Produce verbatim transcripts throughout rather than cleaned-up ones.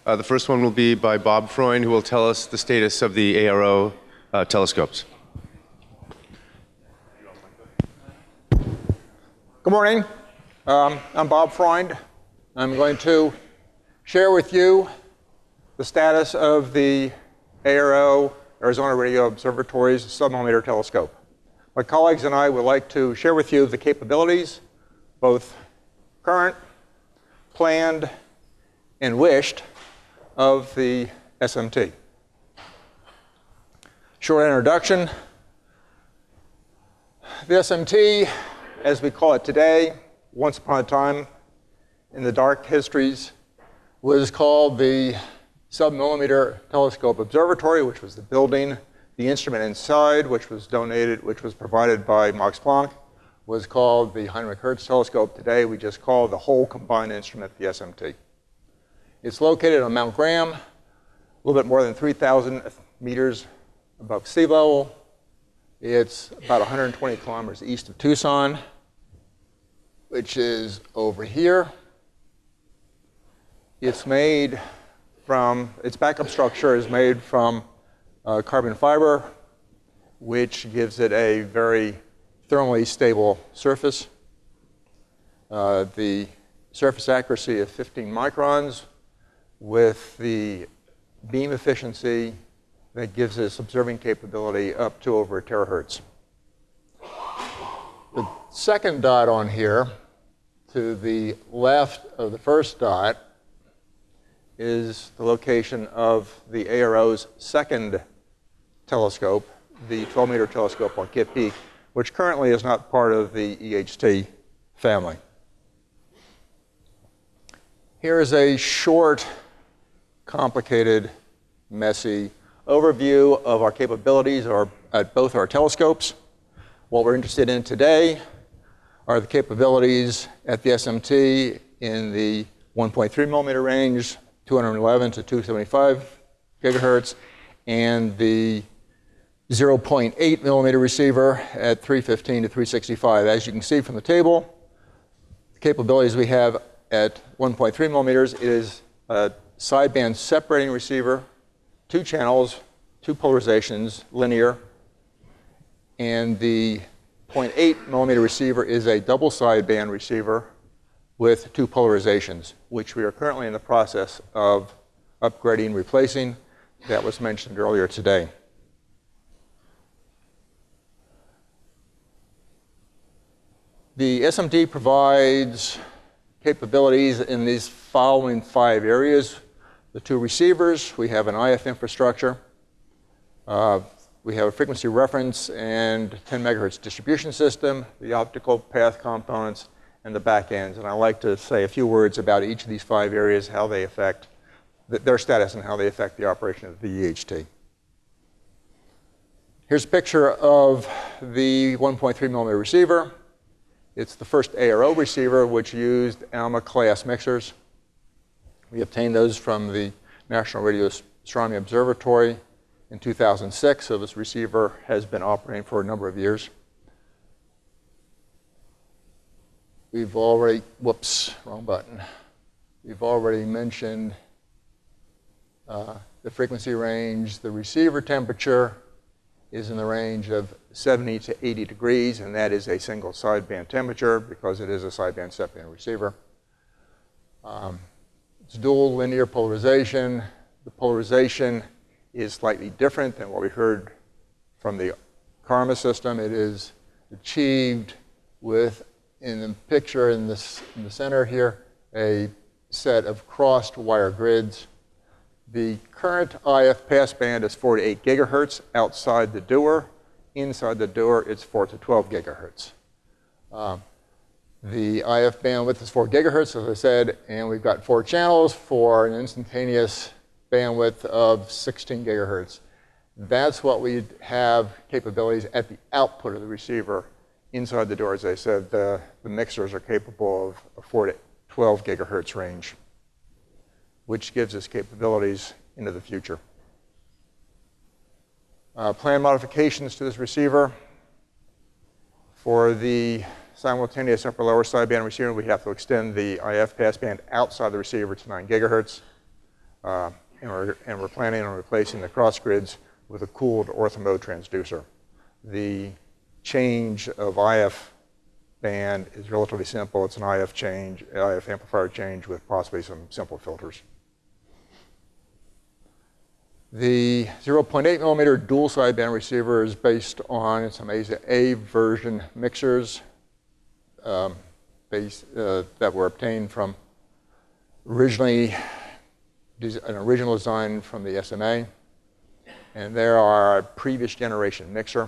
Uh, the first one will be by Bob Freund, who will tell us the status of the A R O uh, telescopes. Good morning. Um, I'm Bob Freund. I'm going to share with you the status of the A R O, Arizona Radio Observatory's submillimeter telescope. My colleagues and I would like to share with you the capabilities, both current, planned, and wished, of the S M T. Short introduction. The S M T, as we call it today, once upon a time in the dark histories, was called the Submillimeter Telescope Observatory, which was the building. The instrument inside, which was donated, which was provided by Max Planck, was called the Heinrich Hertz Telescope. Today, we just call the whole combined instrument the S M T. It's located on Mount Graham, a little bit more than three thousand meters above sea level. It's about one hundred twenty kilometers east of Tucson, which is over here. It's made from, its backup structure is made from uh, carbon fiber, which gives it a very thermally stable surface. Uh, the surface accuracy of fifteen microns with the beam efficiency that gives us observing capability up to over a terahertz. The second dot on here, to the left of the first dot, is the location of the A R O's second telescope, the twelve meter telescope on Kitt Peak, which currently is not part of the E H T family. Here is a short, complicated, messy overview of our capabilities our, at both our telescopes. What we're interested in today are the capabilities at the S M T in the one point three millimeter range, two eleven to two seventy-five gigahertz, and the zero point eight millimeter receiver at three fifteen to three sixty-five. As you can see from the table, the capabilities we have at one point three millimeters is a sideband separating receiver, two channels, two polarizations, linear, and the zero point eight millimeter receiver is a double sideband receiver with two polarizations, which we are currently in the process of upgrading, replacing. That was mentioned earlier today. The S M T provides capabilities in these following five areas. The two receivers, we have an I F infrastructure. Uh, we have a frequency reference and ten megahertz distribution system, the optical path components, and the back ends. And I'd like to say a few words about each of these five areas, how they affect th their status and how they affect the operation of the E H T. Here's a picture of the one point three millimeter receiver. It's the first A R O receiver which used ALMA class mixers. We obtained those from the National Radio Astronomy Observatory in two thousand six, so this receiver has been operating for a number of years. We've already, whoops, wrong button. We've already mentioned uh, the frequency range. The receiver temperature is in the range of seventy to eighty degrees, and that is a single sideband temperature because it is a sideband separating receiver. Um, it's dual linear polarization. The polarization is slightly different than what we heard from the Karma system. It is achieved with, in the picture in, this, in the center here, a set of crossed wire grids. The current I F passband is four to eight gigahertz outside the Dewar. Inside the Dewar, it's four to twelve gigahertz. Um, the I F bandwidth is four gigahertz, as I said, and we've got four channels for an instantaneous bandwidth of sixteen gigahertz. That's what we have capabilities at the output of the receiver. Inside the Dewar, as I said, the, the mixers are capable of a four to twelve gigahertz range, which gives us capabilities into the future. Uh, planned modifications to this receiver. For the simultaneous upper lower sideband receiver, we have to extend the I F passband outside the receiver to nine gigahertz. Uh, and, we're, and we're planning on replacing the cross grids with a cooled orthomode transducer. The change of I F band is relatively simple. It's an I F change, I F amplifier change with possibly some simple filters. The zero point eight millimeter dual sideband receiver is based on some A version mixers um, based, uh, that were obtained from originally an original design from the S M A, and there are a previous generation mixer.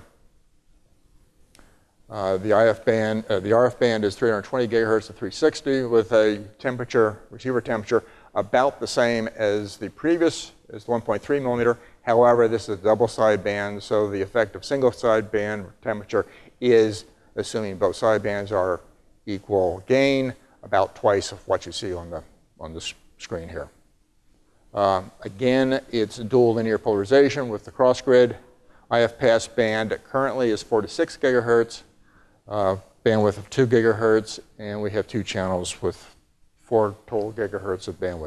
Uh, the I F band, uh, the R F band is three hundred twenty gigahertz to three sixty with a temperature, receiver temperature about the same as the previous, as the one point three millimeter. However, this is a double sideband, so the effect of single sideband temperature is, assuming both sidebands are equal gain, about twice of what you see on the on the screen here. Um, again, it's dual linear polarization with the cross grid. I F pass band currently is four to six gigahertz, uh, bandwidth of two gigahertz, and we have two channels with four total gigahertz of bandwidth.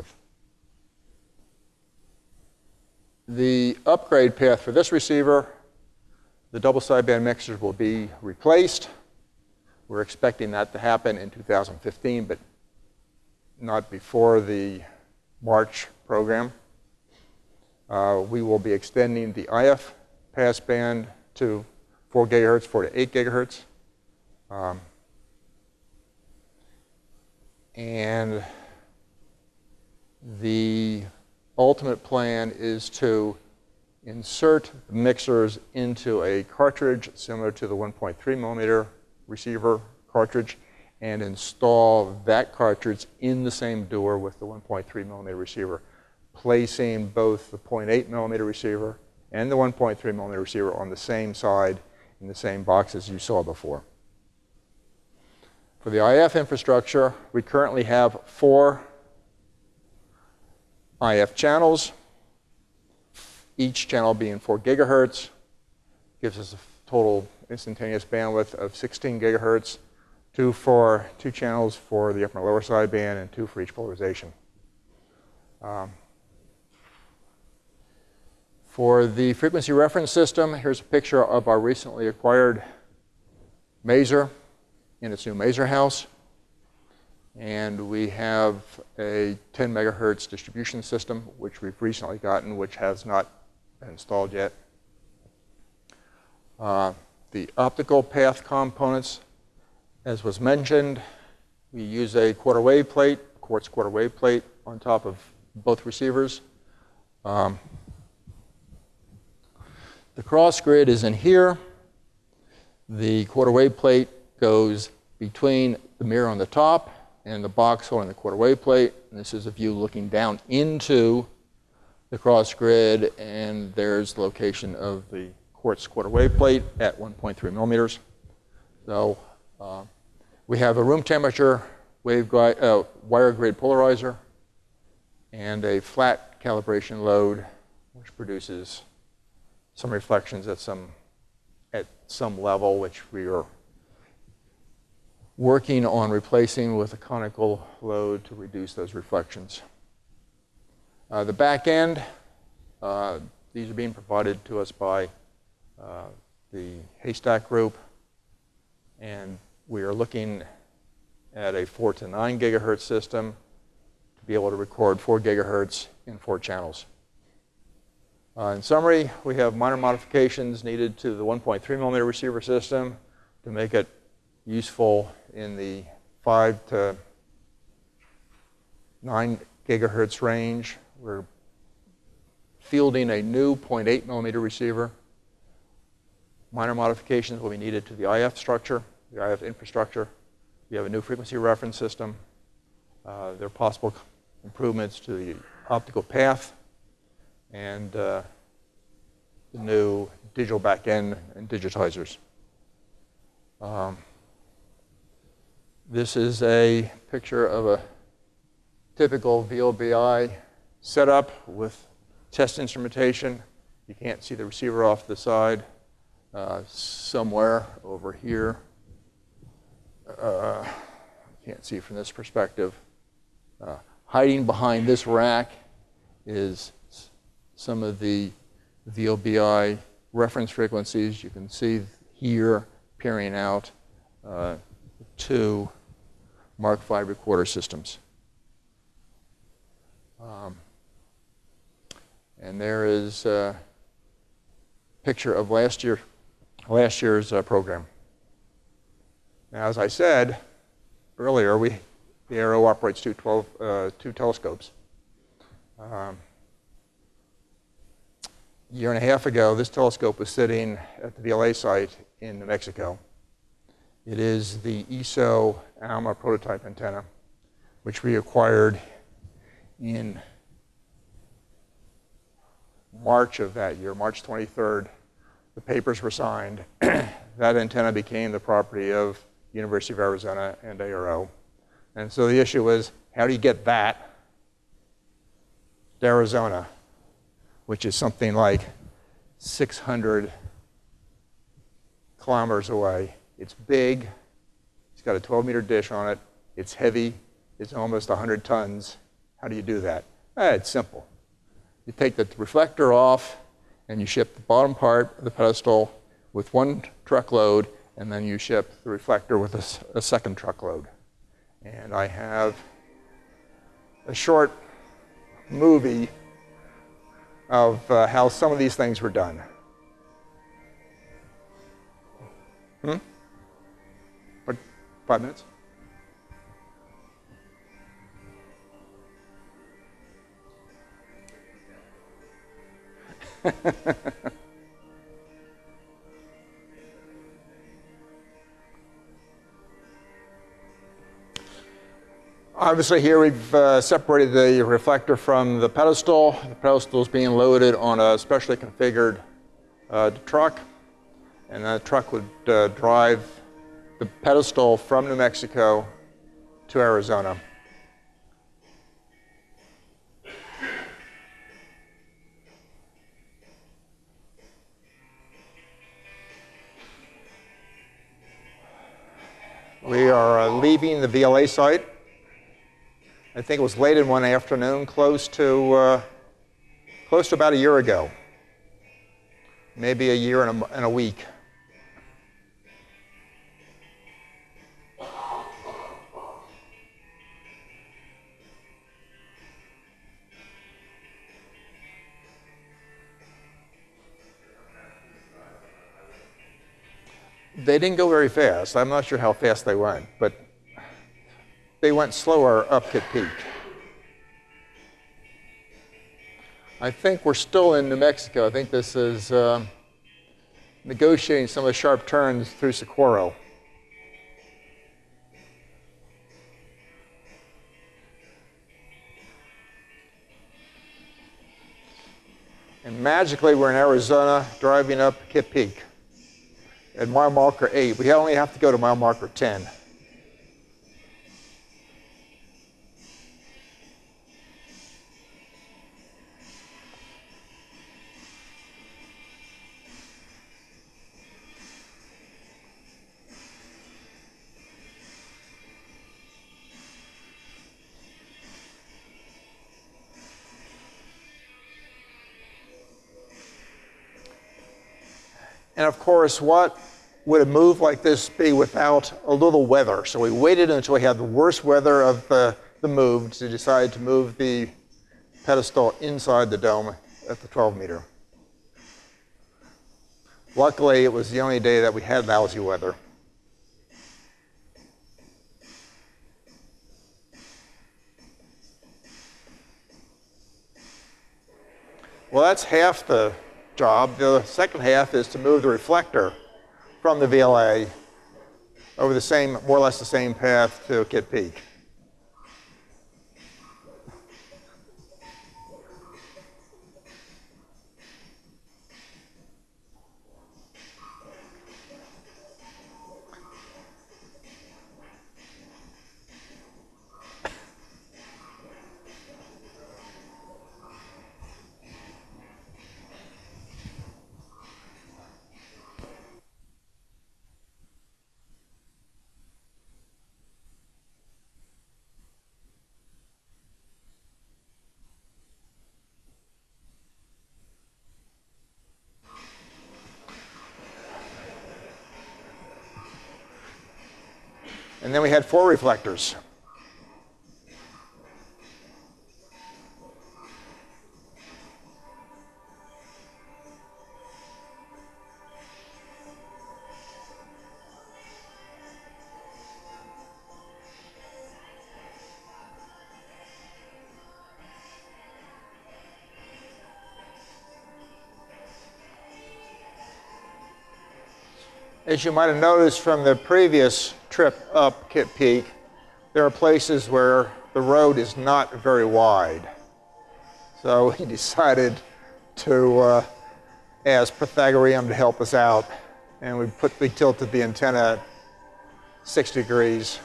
The upgrade path for this receiver, the double sideband mixers will be replaced. We're expecting that to happen in two thousand fifteen, but not before the March program. Uh, we will be extending the I F pass band to four gigahertz, four to eight gigahertz. Um, and the ultimate plan is to insert the mixers into a cartridge similar to the one point three millimeter receiver cartridge and install that cartridge in the same door with the one point three millimeter receiver, placing both the zero point eight millimeter receiver and the one point three millimeter receiver on the same side in the same box as you saw before. For the I F infrastructure, we currently have four I F channels, each channel being four gigahertz, gives us a total instantaneous bandwidth of sixteen gigahertz, two for two channels for the upper and lower sideband, and two for each polarization. Um, for the frequency reference system, here's a picture of our recently acquired Maser in its new Maser house. And we have a ten megahertz distribution system, which we've recently gotten, which has not been installed yet. Uh, the optical path components, as was mentioned, we use a quarter wave plate, quartz quarter wave plate on top of both receivers. Um, the cross grid is in here. The quarter wave plate goes between the mirror on the top and the box holding the quarter wave plate. And this is a view looking down into the cross grid, and there's the location of the quartz quarter wave plate at one point three millimeters. So uh, we have a room temperature wave uh, wire grid polarizer and a flat calibration load, which produces some reflections at some at some level, which we are working on replacing with a conical load to reduce those reflections. Uh, the back end, uh, these are being provided to us by uh, the Haystack Group, and we are looking at a four to nine gigahertz system to be able to record four gigahertz in four channels. Uh, in summary, we have minor modifications needed to the one point three millimeter receiver system to make it useful in the five to nine gigahertz range. We're fielding a new zero point eight millimeter receiver. Minor modifications will be needed to the I F structure, the I F infrastructure. We have a new frequency reference system. Uh, there are possible improvements to the optical path and uh, the new digital backend and digitizers. Um, This is a picture of a typical V L B I setup with test instrumentation. You can't see the receiver off the side. Uh, somewhere over here. Uh, can't see from this perspective. Uh, hiding behind this rack is some of the V L B I reference frequencies. You can see here peering out uh, two Mark five recorder systems. Um, and there is a picture of last year, last year's uh, program. Now, as I said earlier, we, the A R O operates two, twelve, uh, two telescopes. Um, a year and a half ago, this telescope was sitting at the V L A site in New Mexico. It is the E S O ALMA prototype antenna, which we acquired in March of that year, March twenty-third. The papers were signed. That antenna became the property of University of Arizona and A R O. And so the issue was, how do you get that to Arizona, which is something like six hundred kilometers away. It's big. It's got a twelve meter dish on it. It's heavy. It's almost one hundred tons. How do you do that? Eh, it's simple. You take the reflector off, and you ship the bottom part of the pedestal with one truckload, and then you ship the reflector with a, a second truckload. And I have a short movie of uh, how some of these things were done. Hmm? What, five minutes? Obviously here we've uh, separated the reflector from the pedestal. The pedestal is being loaded on a specially configured uh, truck, and that truck would uh, drive the pedestal from New Mexico to Arizona. We are uh, leaving the V L A site. I think it was late in one afternoon, close to, uh, close to about a year ago. Maybe a year and a, and a week. They didn't go very fast. I'm not sure how fast they went, but they went slower up Kitt Peak. I think we're still in New Mexico. I think this is uh, negotiating some of the sharp turns through Socorro. And magically, we're in Arizona, driving up Kitt Peak at mile marker eight. We only have to go to mile marker ten. And of course, what would a move like this be without a little weather? So we waited until we had the worst weather of the, the move to decide to move the pedestal inside the dome at the twelve meter. Luckily, it was the only day that we had lousy weather. Well, that's half the job. The second half is to move the reflector from the V L A over the same, more or less the same path to Kitt Peak. And then we had four reflectors. As you might have noticed from the previous trip up Kitt Peak, there are places where the road is not very wide. So we decided to uh, ask Pythagorean to help us out, and we, put, we tilted the antenna at six degrees.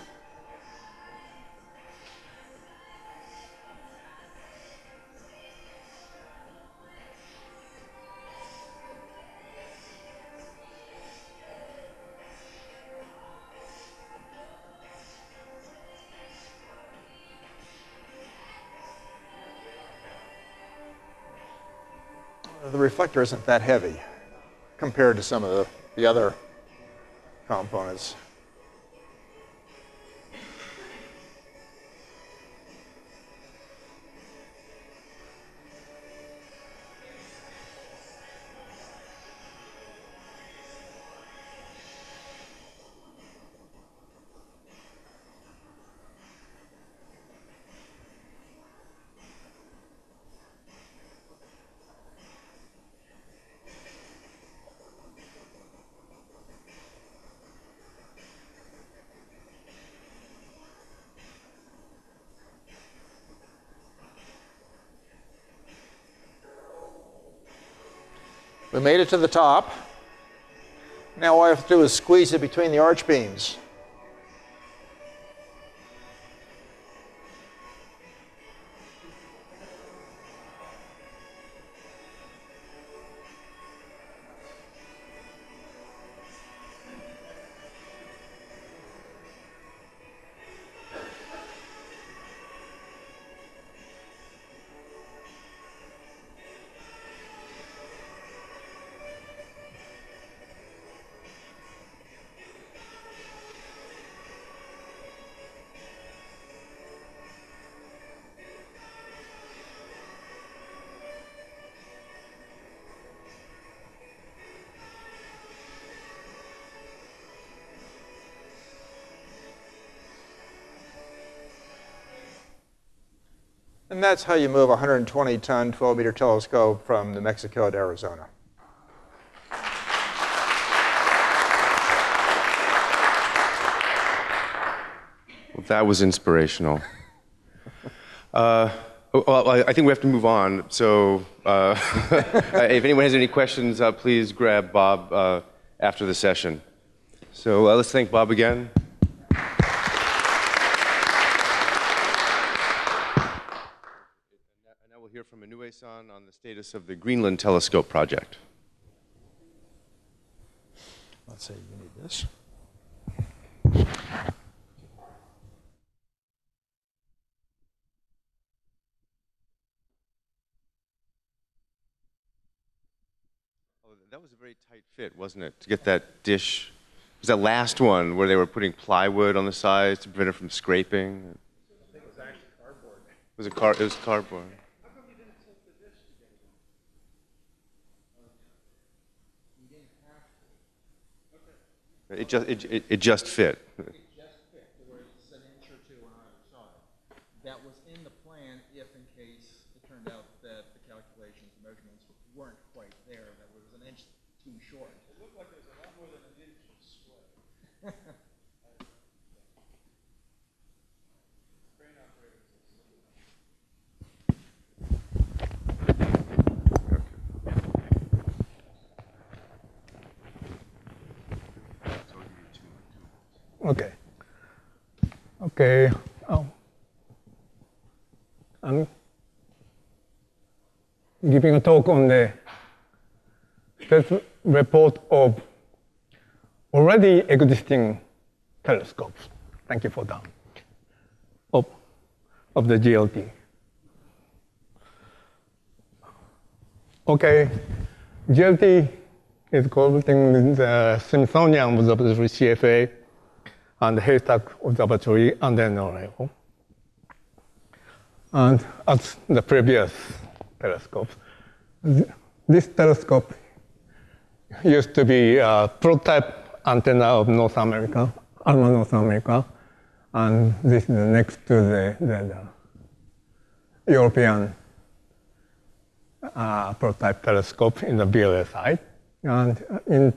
The reflector isn't that heavy compared to some of the, the other components. We made it to the top. Now all I have to do is squeeze it between the arch beams. And that's how you move a one hundred twenty ton, twelve meter telescope from New Mexico to Arizona. Well, that was inspirational. uh, well, I think we have to move on. So uh, if anyone has any questions, uh, please grab Bob uh, after the session. So uh, let's thank Bob again. Hear from Inoue-san on the status of the Greenland Telescope project. Let's see, you need this. Oh, that was a very tight fit, wasn't it? To get that dish. It was that last one where they were putting plywood on the sides to prevent it from scraping. I think it was actually cardboard. It was a car. It was cardboard. It just, it, it, it just fit. It just fit to where it's an inch or two on either side. That was in the plan if in case it turned out that the calculations, measurements weren't quite there, that it was an inch too short. It looked like it was a lot more than an inch of split. Crane operators. Okay. Okay. Oh. I'm giving a talk on the first report of already existing telescopes. Thank you for that. Of, of the G L T. Okay. G L T is collaborating with the Smithsonian Observatory C F A. and Haystack Observatory and then Norevo. And as the previous telescopes, th this telescope used to be a prototype antenna of North America, ALMA North America, and this is next to the, the, the European uh, prototype telescope in the B L S side. And in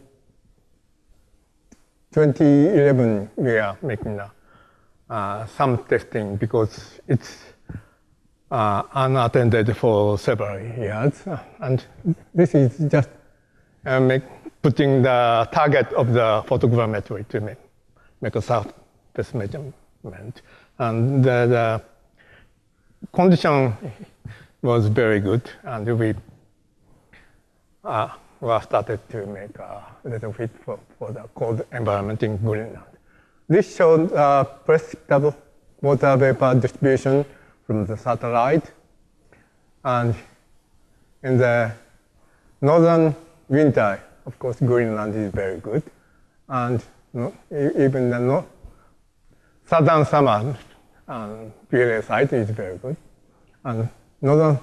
twenty eleven, we are making uh, uh, some testing because it's uh, unattended for several years. And this is just uh, make, putting the target of the photogrammetry to make, make a surface measurement. And the, the condition was very good, and we uh, were started to make a little fit for, for the cold environment in Greenland. This showed uh, precipitable water vapor distribution from the satellite, and in the northern winter, of course, Greenland is very good, and no, even the no, southern summer, um, B L S site is very good, and northern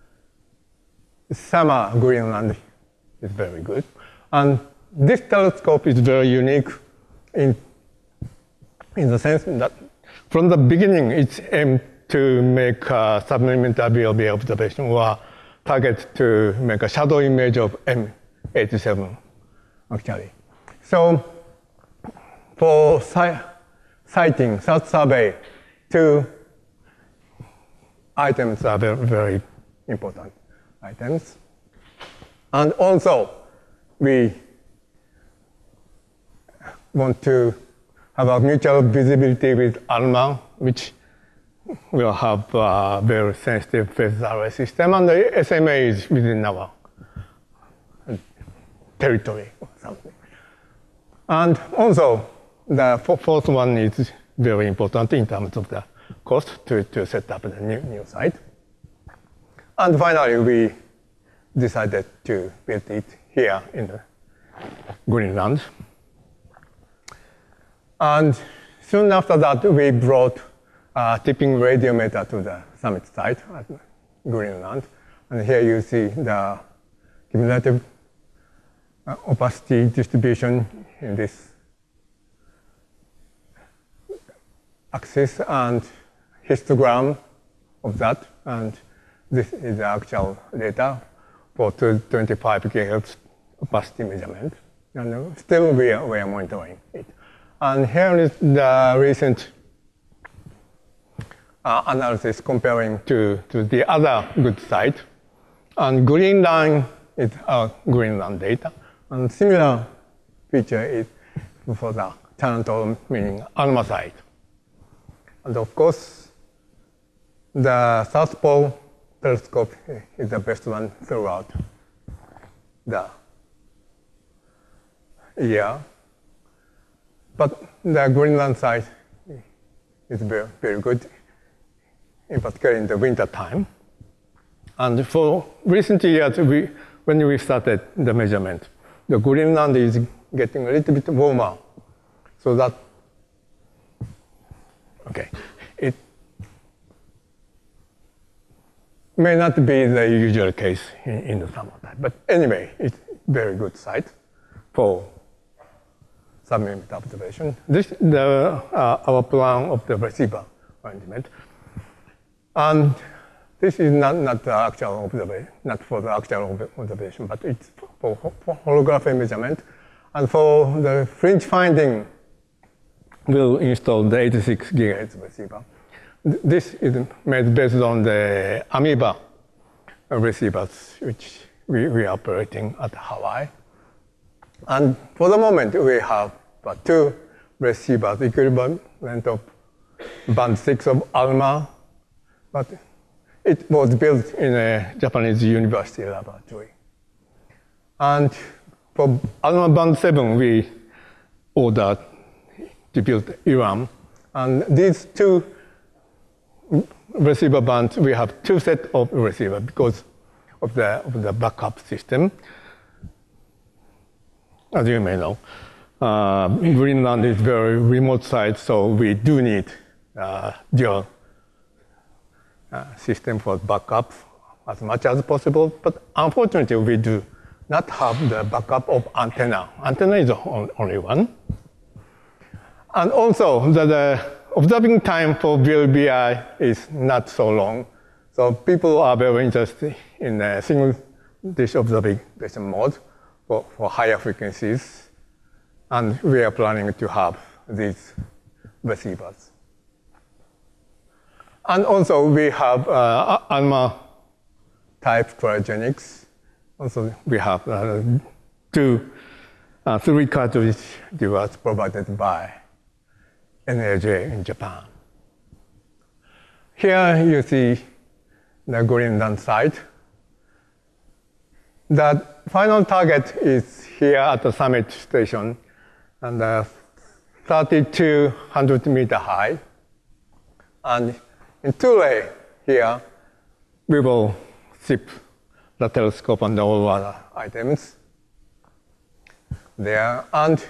summer Greenland is very good. And this telescope is very unique in, in the sense that from the beginning it's aimed to make a submillimeter B L B observation or target to make a shadow image of M eighty-seven, actually. So for si sighting, South survey, two items are very, very important items. And also, we want to have a mutual visibility with ALMA, which will have a very sensitive phase array system, and the S M A is within our territory or something. And also, the fourth one is very important in terms of the cost to, to set up the new, new site. And finally, we decided to build it here in the Greenland. And soon after that, we brought a tipping radiometer to the summit site at Greenland. And here you see the cumulative uh, opacity distribution in this axis and histogram of that. And this is the actual data for twenty-five gigahertz opacity measurement. And still we are, we are monitoring it. And here is the recent uh, analysis comparing to, to the other good site. And green line is our Greenland data. And similar feature is for the Taranto, meaning ALMA site. And of course, the South Pole telescope is the best one throughout the year. But the Greenland site is very, very good, in particular in the winter time. And for recent years, we, when we started the measurement, the Greenland is getting a little bit warmer, so that, okay, it may not be the usual case in, in the summertime. But anyway, it's a very good site for submillimeter observation. This is the, uh, our plan of the receiver arrangement. And this is not, not the actual observation, not for the actual observation, but it's for, for holography measurement. And for the fringe finding, we'll install the eighty-six gigahertz receiver. This is made based on the Amoeba receivers, which we, we are operating at Hawaii. And for the moment, we have uh, two receivers equivalent of band six of ALMA, but it was built in a Japanese university laboratory. And for ALMA band seven, we ordered to build Iran. And these two receiver bands, we have two sets of receivers because of the, of the backup system, as you may know. uh, Greenland is very remote site, so we do need uh, dual uh, system for backup as much as possible. But unfortunately, we do not have the backup of antenna. Antenna is on, only one. And also, the, the observing time for V L B I is not so long. So people are very interested in a single dish observation mode for, for higher frequencies. And we are planning to have these receivers. And also, we have uh, ALMA type cryogenics. Also, we have uh, two, uh, three cartridge devices provided by N A J in Japan. Here you see the Greenland site. The final target is here at the summit station, and uh, thirty-two hundred meter high. And in Thule here, we will ship the telescope and all other items there, and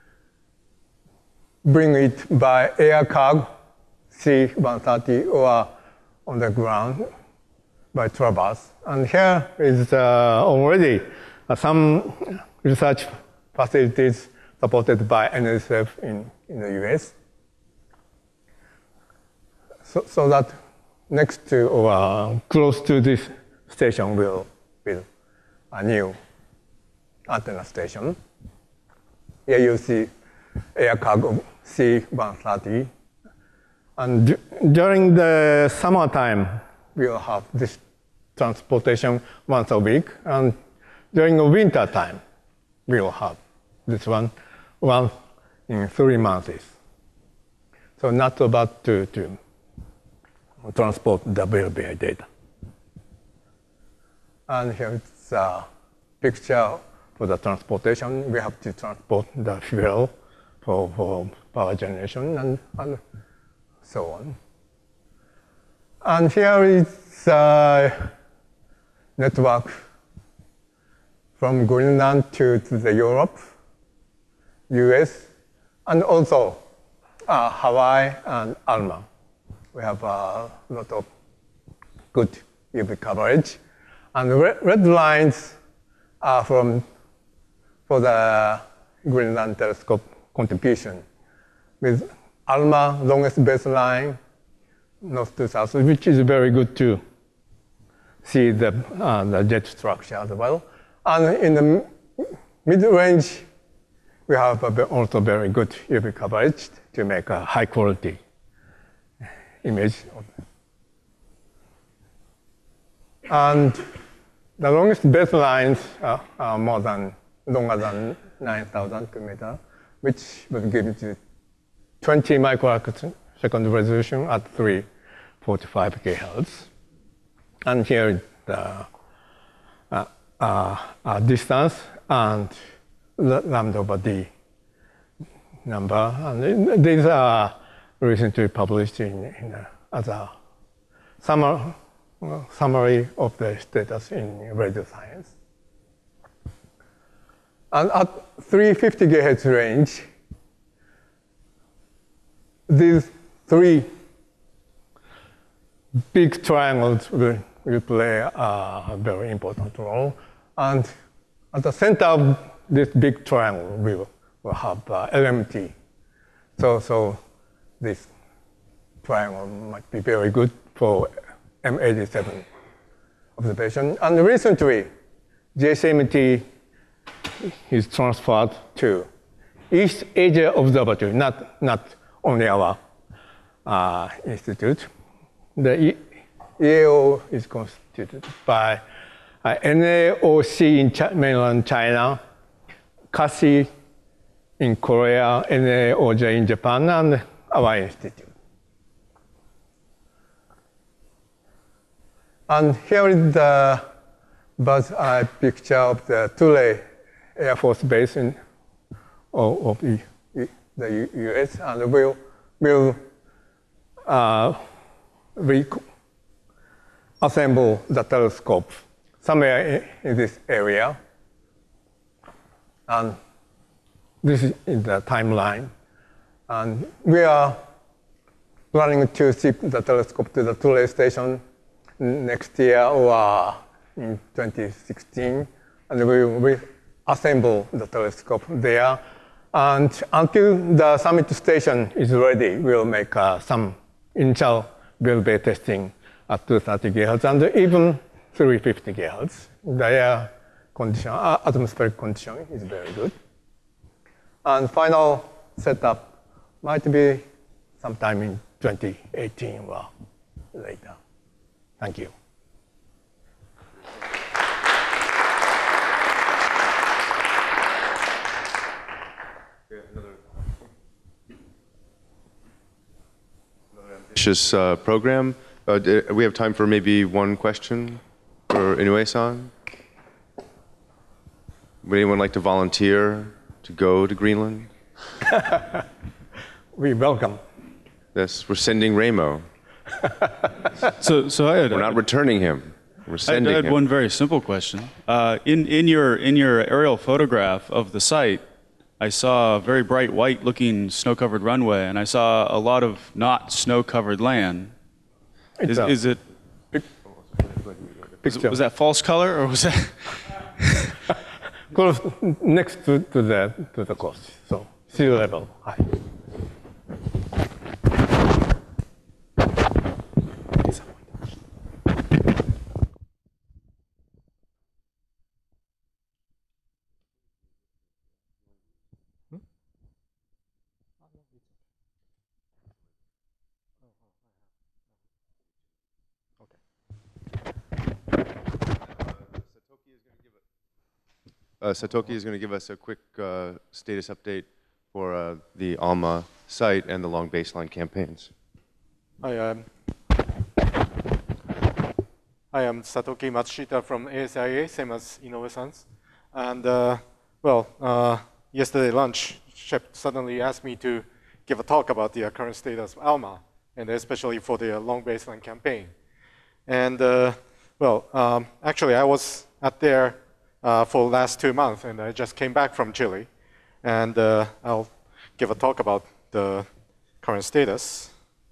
bring it by air cargo C one thirty or on the ground by Traverse. And here is uh, already uh, some research facilities supported by N S F in, in the U S. So, so that next to or uh, close to this station will build a new antenna station. Here you see air cargo C one thirty. And during the summertime, we will have this transportation once a week. And during the winter time, we will have this one once in three months. So not about to, to transport the V L B I data. And here is a picture for the transportation. We have to transport the fuel for, for power generation and, and so on. And here is a network from Greenland to, to the Europe, U S, and also uh, Hawaii and ALMA. We have a lot of good U V coverage. And the red, red lines are from for the Greenland telescope contribution, with ALMA longest baseline, north to south, which is very good to see the, uh, the jet structure as well. And in the mid-range, we have a, also very good U V coverage to make a high quality image. And the longest baselines are, are more than, longer than nine thousand kilometers, which was given to twenty microarc second resolution at three forty-five gigahertz. And here is the uh, uh, uh, distance and the lambda over d number. And these are recently published in, in uh, as a summer, uh, summary of the status in radio science. And at three fifty gigahertz range, these three big triangles will, will play a very important role. And at the center of this big triangle, we will, will have uh, L M T. So, so this triangle might be very good for M eighty-seven observation. And recently, J C M T is transferred to East Asia Observatory, not, not only our uh, institute. The E A O is constituted by uh, N A O C in Ch mainland China, C A S I in Korea, N A O J in Japan, and our institute. And here is the bird's eye picture of the Thule Air Force Base in, of, of the, the U S, and we'll, we'll uh, we assemble the telescope somewhere in, in this area. And this is the timeline. And we are planning to ship the telescope to the Tulare station next year or in twenty sixteen. And we will assemble the telescope there. And until the summit station is ready, we'll make uh, some initial build-bay testing at two hundred thirty gigahertz and even three hundred fifty gigahertz. The air condition, uh, atmospheric condition is very good. And final setup might be sometime in twenty eighteen or later. Thank you. Ambitious uh, program. Uh, do we have time for maybe one question for Inoue-san? Would anyone like to volunteer to go to Greenland? We welcome. Yes, we're sending Ramo. So, so I had, We're not returning him. We're I sending had him. one very simple question. Uh, in, in, your, in your aerial photograph of the site, I saw a very bright white-looking snow-covered runway, and I saw a lot of not snow-covered land. Is, is it? Was, was that false color, or was that? Close next to, to the to the coast, so sea level high. Uh, Satoki is going to give us a quick uh, status update for uh, the ALMA site and the long baseline campaigns. I am, I am Satoki Matsushita from A S I A, same as Inoue-san's. And uh, well, uh, yesterday lunch, Shep suddenly asked me to give a talk about the uh, current status of ALMA, and especially for the uh, long baseline campaign. And uh, well, um, actually I was at there Uh, for the last two months, and I just came back from Chile, and uh, I'll give a talk about the current status.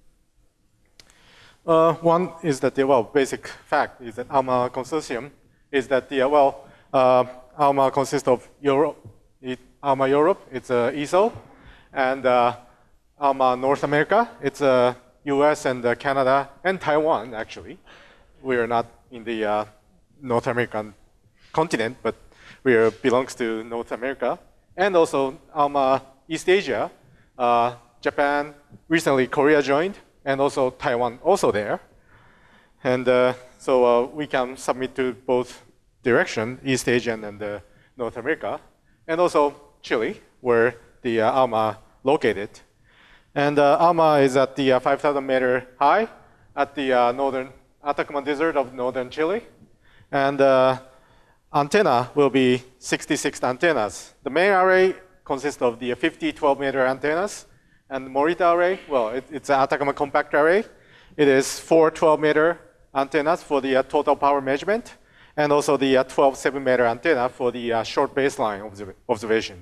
Uh, one is that the well, basic fact is that ALMA consortium is that the uh, well, uh, ALMA consists of Europe, it, ALMA Europe, it's uh, E S O, and uh, ALMA North America, it's uh, U S and uh, Canada and Taiwan. Actually, we are not in the uh, North American continent, but we are, belongs to North America, and also ALMA East Asia, uh, Japan, recently Korea joined, and also Taiwan also there. And uh, so uh, we can submit to both direction, East Asian and uh, North America, and also Chile, where the uh, ALMA located. And uh, ALMA is at the uh, five thousand meter high at the uh, northern Atacama Desert of northern Chile, and uh, antenna will be sixty-six antennas. The main array consists of the fifty twelve meter antennas, and the Morita array, well, it, it's an Atacama compact array. It is four twelve meter antennas for the uh, total power measurement, and also the uh, twelve seven meter antenna for the uh, short baseline observ observation.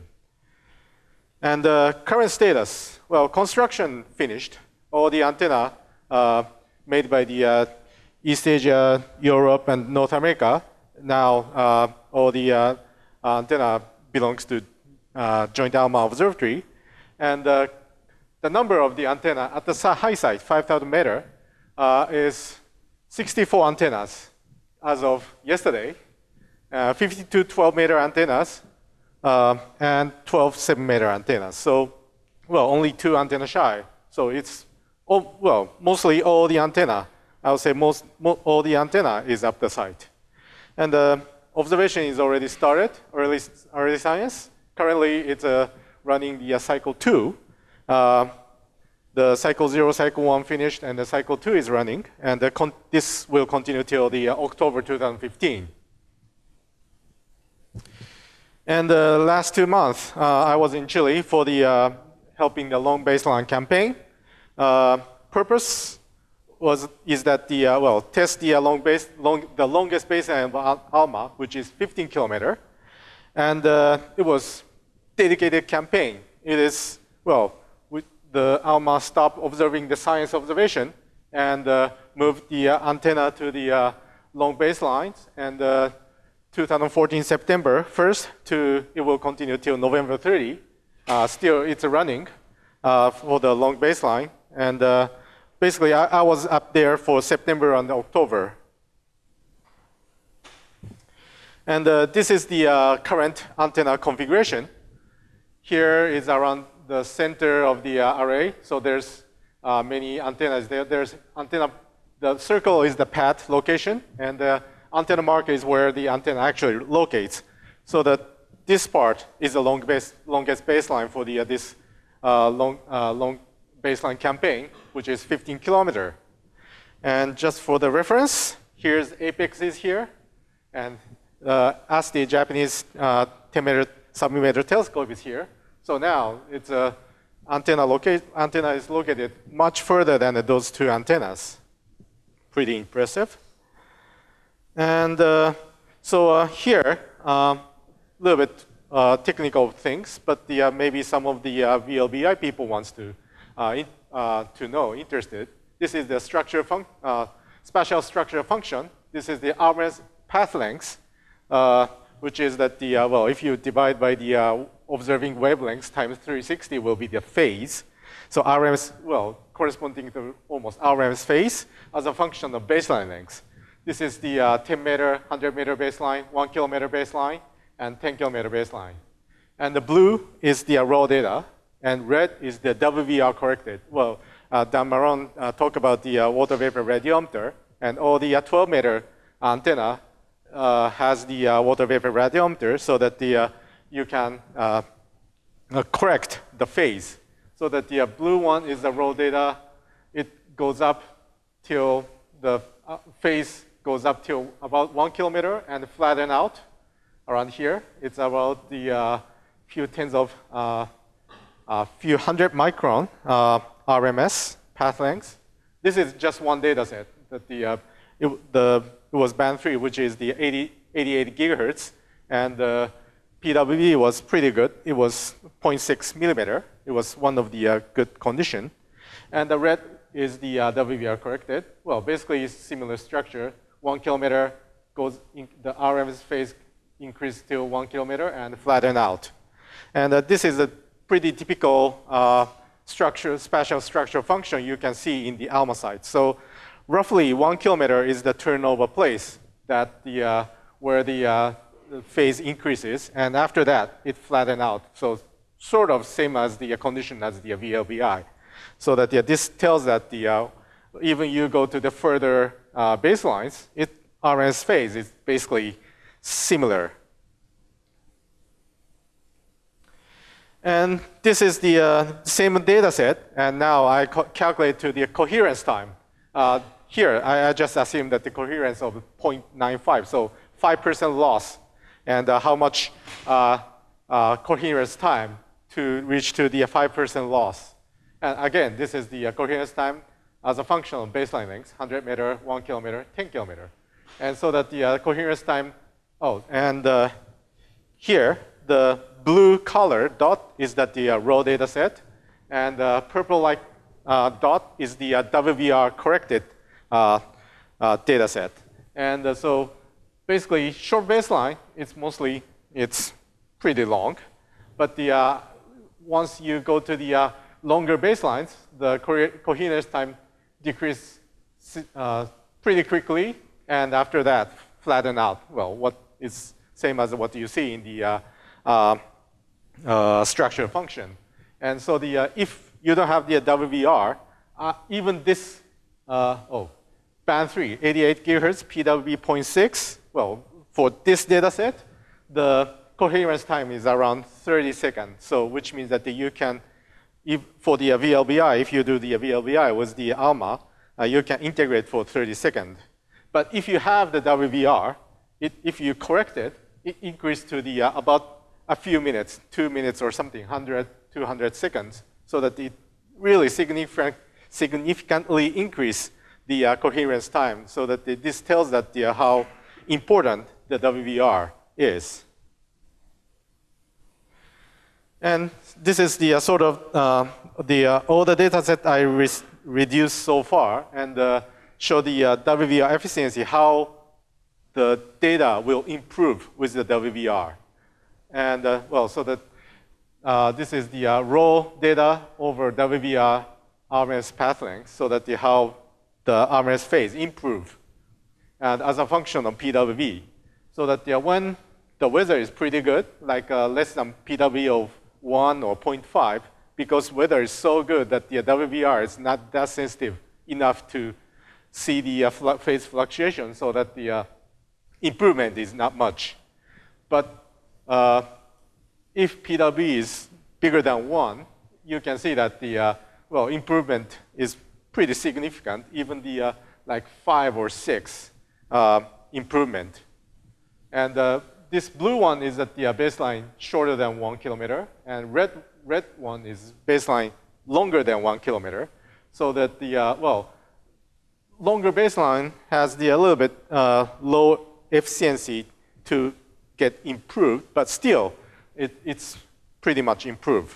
And the uh, current status, well, construction finished. All the antenna uh, made by the uh, East Asia, Europe, and North America. Now, uh, all the uh, antenna belongs to uh, Joint ALMA Observatory. And uh, the number of the antenna at the high side, five thousand meter, uh, is sixty-four antennas as of yesterday, uh, fifty-two twelve meter antennas, uh, and twelve seven meter antennas. So, well, only two antennas shy. So it's, all, well, mostly all the antenna. I would say most, mo all the antenna is up the site. And the uh, observation is already started, early, early science. Currently, it's uh, running the uh, cycle two. Uh, the cycle zero, cycle one finished, and the cycle two is running. And the con this will continue till the uh, October two thousand fifteen. And the uh, last two months, uh, I was in Chile for the uh, helping the long baseline campaign. Uh, purpose was is that the uh, well test the uh, long base long the longest baseline of ALMA, which is fifteen kilometer, and uh, it was dedicated campaign. It is, well, we, the ALMA stopped observing the science observation and uh, moved the uh, antenna to the uh, long baselines. And uh, twenty fourteen September first to, it will continue till November thirtieth. Uh, still, it's running uh, for the long baseline. And uh, basically, I, I was up there for September and October. And uh, this is the uh, current antenna configuration. Here is around the center of the uh, array. So there's uh, many antennas there. There's antenna, the circle is the path location, and the antenna mark is where the antenna actually locates. So that this part is the long base, longest baseline for the, uh, this uh, long, uh, long baseline campaign, which is fifteen kilometer. And just for the reference, here's apex is here. And uh, as the Japanese uh, ten meter submillimeter telescope is here. So now it's a antenna, locate, antenna is located much further than those two antennas. Pretty impressive. And uh, so uh, here, a uh, little bit uh, technical things, but the, uh, maybe some of the uh, V L B I people wants to uh, in, uh, to know, interested. This is the structure func uh, spatial structure function. This is the R M S path length, uh, which is that the uh, well, if you divide by the uh, observing wavelengths times three sixty will be the phase. So R M S, well, corresponding to almost R M S phase as a function of baseline length. This is the uh, ten meter, one hundred meter baseline, one kilometer baseline, and ten kilometer baseline. And the blue is the uh, raw data, and red is the W V R corrected. Well, uh, Dan Maron uh, talked about the uh, water vapor radiometer, and all the uh, twelve meter antenna uh, has the uh, water vapor radiometer so that the, uh, you can uh, uh, correct the phase. So that the uh, blue one is the raw data. It goes up till the uh, phase goes up till about one kilometer and flatten out around here. It's about the uh, few tens of, uh, uh, few hundred micron uh, R M S path length. This is just one data set. That the, uh, it, the, it was band three, which is the eighty, eighty-eight gigahertz, and the P W V was pretty good. It was zero point six millimeter. It was one of the uh, good condition. And the red is the uh, W V R corrected. Well, basically it's similar structure. One kilometer goes, in, the R M S phase increased to one kilometer and flatten out. And uh, this is a pretty typical uh, structure, spatial structure function you can see in the ALMA site. So roughly one kilometer is the turnover place that the, uh, where the, uh, the phase increases, and after that it flatten out. So sort of same as the uh, condition as the uh, V L B I. So that uh, this tells that the, uh, even you go to the further uh, baselines, it R M S phase is basically similar. And this is the uh, same data set, and now I calculate to the coherence time. Uh, here, I, I just assume that the coherence of zero point nine five, so five percent loss, and uh, how much uh, uh, coherence time to reach to the five percent loss. And again, this is the uh, coherence time as a function of baseline length, one hundred meter, one kilometer, ten kilometer. And so that the uh, coherence time, oh, and uh, here, the blue color dot is that the uh, raw data set, and uh, purple like uh, dot is the uh, W V R corrected uh, uh, data set. And uh, so basically, short baseline, it's mostly, it's pretty long. But the, uh, once you go to the uh, longer baselines, the co coherence time decreases uh, pretty quickly, and after that, flatten out. Well, what is same as what you see in the uh, uh, uh, structure function. And so the, uh, if you don't have the uh, W V R, uh, even this, uh, oh, band three, eighty-eight gigahertz, P W V zero point six, well, for this data set, the coherence time is around thirty seconds. So which means that the, you can, if, for the uh, V L B I, if you do the uh, V L B I with the ALMA, uh, you can integrate for thirty seconds. But if you have the W V R, it, if you correct it, it increases to the uh, about a few minutes, two minutes or something, one hundred, two hundred seconds, so that it really significant, significantly increase the uh, coherence time, so that the, this tells that the, uh, how important the W V R is. And this is the uh, sort of uh, the uh, all the data set I re reduced so far, and uh, show the uh, W V R efficiency, how the data will improve with the W V R. And uh, well, so that uh, this is the uh, raw data over W V R R M S path length, so that the how the R M S phase improve, and as a function of P W V, so that the, when the weather is pretty good, like uh, less than P W V of one or zero point five, because weather is so good that the W V R is not that sensitive enough to see the uh, fl phase fluctuation, so that the uh, improvement is not much. But uh, if P W V is bigger than one, you can see that the uh, well improvement is pretty significant, even the uh, like five or six uh, improvement. And uh, this blue one is at the uh, baseline shorter than one kilometer, and red red one is baseline longer than one kilometer, so that the uh, well longer baseline has the a little bit uh, low efficiency to get improved, but still it, it's pretty much improved.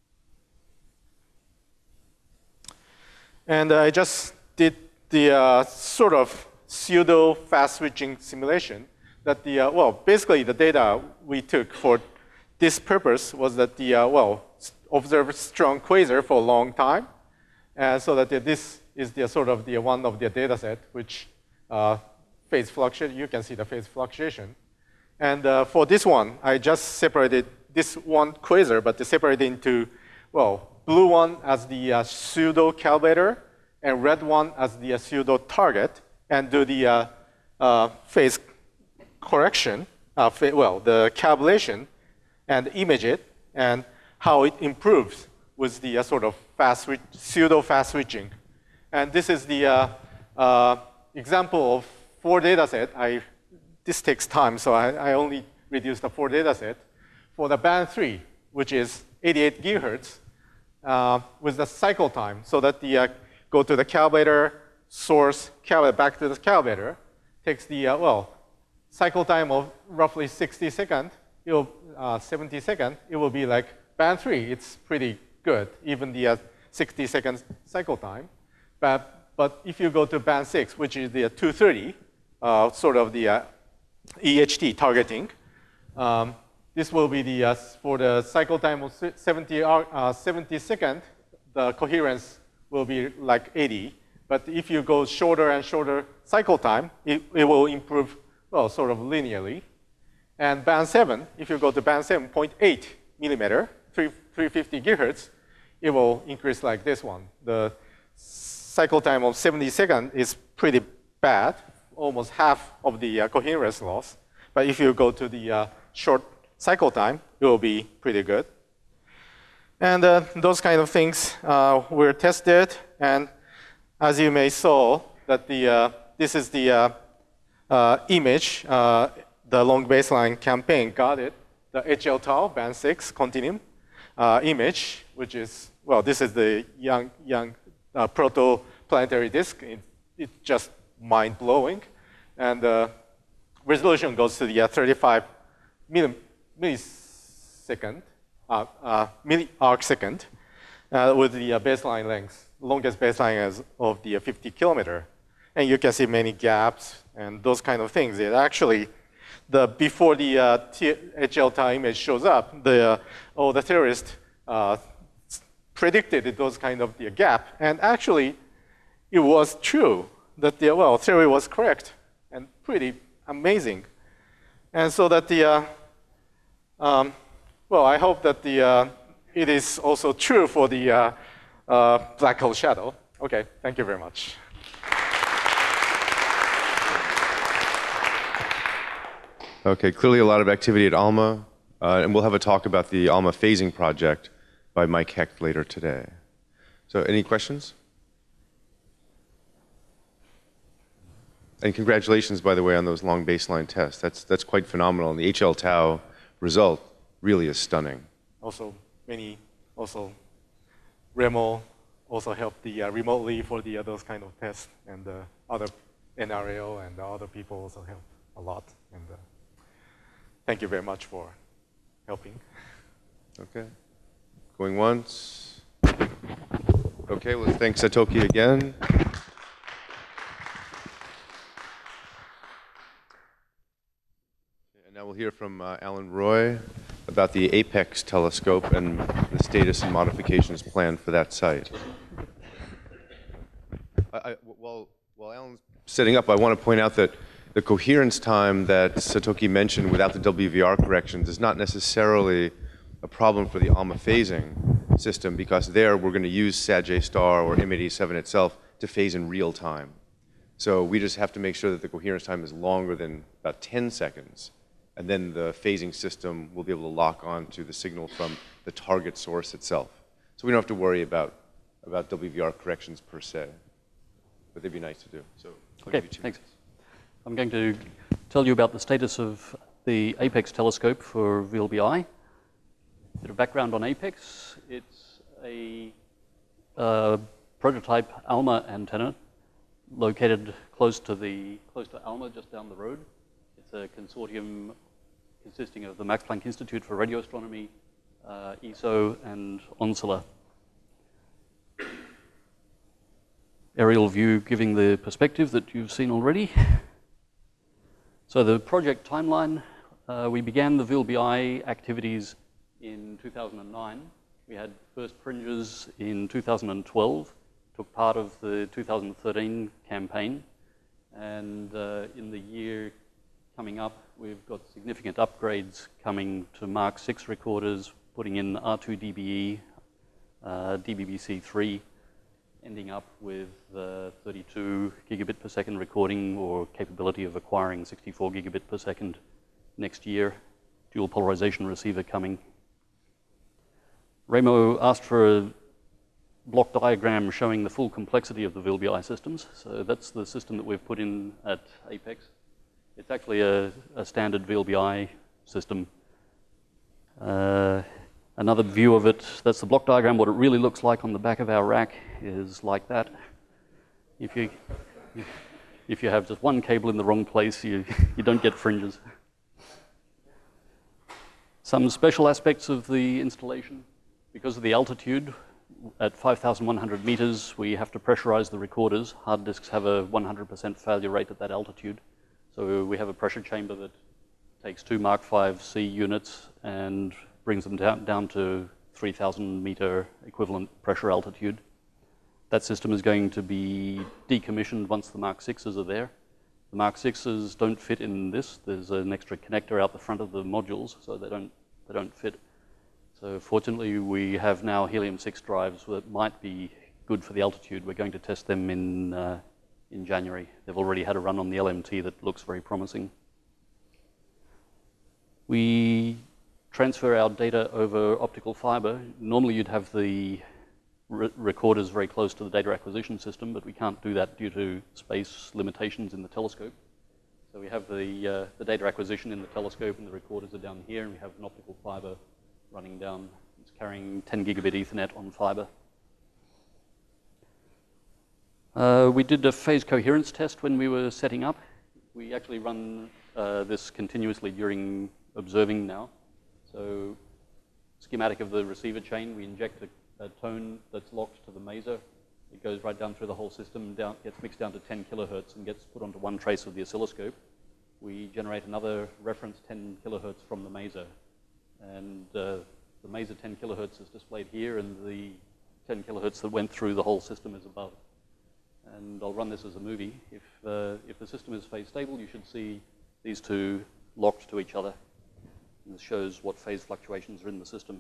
And I just did the uh, sort of pseudo fast switching simulation that the, uh, well, basically the data we took for this purpose was that the, uh, well, observed strong quasar for a long time. And so that the, this is the sort of the one of the data set which uh, phase fluctuation, you can see the phase fluctuation. And uh, for this one, I just separated this one quasar, but separated into, well, blue one as the uh, pseudo calibrator, and red one as the uh, pseudo target, and do the uh, uh, phase correction, uh, well, the calibration, and image it, and how it improves with the uh, sort of fast pseudo fast switching. And this is the uh, uh, example of four data set. I, this takes time, so I, I only reduced the four data set. For the band three, which is eighty-eight gigahertz, uh, with the cycle time, so that the uh, go to the calibrator, source, calibrate back to the calibrator, takes the, uh, well, cycle time of roughly sixty seconds, it will, uh, seventy seconds, it will be like band three, it's pretty good, even the uh, sixty second cycle time. But, but if you go to band six, which is the uh, two thirty, uh, sort of the uh, E H T targeting, um, this will be the, uh, for the cycle time of seventy, uh, seventy seconds, the coherence will be like eighty. But if you go shorter and shorter cycle time, it, it will improve, well, sort of linearly. And band seven, if you go to band seven, zero point eight millimeter, three hundred fifty gigahertz, it will increase like this one. The cycle time of seventy seconds is pretty bad, almost half of the uh, coherence loss. But if you go to the uh, short cycle time, it will be pretty good. And uh, those kind of things uh, were tested. And as you may saw, that the, uh, this is the uh, uh, image, uh, the long baseline campaign got it, the H L tau band six continuum uh, image, which is, well, this is the young, young uh, protoplanetary disk. It, it's just mind-blowing. And uh, resolution goes to the uh, thirty-five millisecond, uh, uh, milli arc second, uh, with the uh, baseline length, longest baseline is of the uh, fifty kilometer. And you can see many gaps and those kind of things. It actually, the before the uh, H L tau image shows up, the uh, oh the theorist uh, predicted those kind of the gap, and actually, it was true that the well theory was correct and pretty amazing. And so that the uh, um, well, I hope that the uh, it is also true for the uh, uh, black hole shadow. Okay, thank you very much. Okay, clearly a lot of activity at ALMA, uh, and we'll have a talk about the ALMA phasing project by Mike Hecht later today. So any questions? And congratulations, by the way, on those long baseline tests. That's, that's quite phenomenal, and the H L tau result really is stunning. Also, many, also, Remo also helped the, uh, remotely for the, uh, those kind of tests, and uh, other N R A O and other people also helped a lot. And, uh, thank you very much for helping. Okay. Going once. Okay, well, let's thank Satoki again. And now we'll hear from uh, Alan Roy about the APEX telescope and the status and modifications planned for that site. I, I, while, while Alan's setting up, I want to point out that the coherence time that Satoki mentioned without the W V R corrections is not necessarily a problem for the ALMA phasing system, because there we're going to use S A J star or M eight eighty-seven itself to phase in real time. So we just have to make sure that the coherence time is longer than about ten seconds, and then the phasing system will be able to lock on to the signal from the target source itself. So we don't have to worry about, about W V R corrections per se, but they'd be nice to do. So I'll Okay, give you two thanks. minutes. I'm going to tell you about the status of the APEX telescope for V L B I. A bit of background on APEX. It's a uh, prototype ALMA antenna located close to the close to ALMA, just down the road. It's a consortium consisting of the Max Planck Institute for Radio Astronomy, uh, E S O, and Onsela. Aerial view giving the perspective that you've seen already. So the project timeline, uh, we began the V L B I activities in two thousand nine. We had first fringes in two thousand twelve, took part of the two thousand thirteen campaign, and uh, in the year coming up, we've got significant upgrades coming to Mark six recorders, putting in R two D B E, uh, D B B C three, ending up with uh, thirty-two gigabit per second recording, or capability of acquiring sixty-four gigabit per second next year. Dual polarization receiver coming. Remo asked for a block diagram showing the full complexity of the V L B I systems. So that's the system that we've put in at APEX. It's actually a, a standard V L B I system. Uh, another view of it, that's the block diagram. What it really looks like on the back of our rack is like that. If you, if you have just one cable in the wrong place, you, you don't get fringes. Some special aspects of the installation. Because of the altitude, at five thousand one hundred meters, we have to pressurize the recorders. Hard disks have a one hundred percent failure rate at that altitude. So we have a pressure chamber that takes two Mark five C units and brings them down, down to three thousand meter equivalent pressure altitude. That system is going to be decommissioned once the Mark sixes are there. The Mark sixes don't fit in this. There's an extra connector out the front of the modules, so they don't, they don't fit. So fortunately, we have now helium six drives that might be good for the altitude. We're going to test them in, uh, in January. They've already had a run on the L M T that looks very promising. We transfer our data over optical fiber. Normally, you'd have the re recorders very close to the data acquisition system, but we can't do that due to space limitations in the telescope. So we have the, uh, the data acquisition in the telescope, and the recorders are down here, and we have an optical fiber running down. It's carrying ten gigabit Ethernet on fiber. Uh, we did a phase coherence test when we were setting up. We actually run uh, this continuously during observing now. So schematic of the receiver chain, we inject a, a tone that's locked to the maser. It goes right down through the whole system, down, gets mixed down to ten kilohertz and gets put onto one trace of the oscilloscope. We generate another reference ten kilohertz from the maser. And uh, the maser ten kilohertz is displayed here, and the ten kilohertz that went through the whole system is above. And I'll run this as a movie. If, uh, if the system is phase stable, you should see these two locked to each other. And this shows what phase fluctuations are in the system.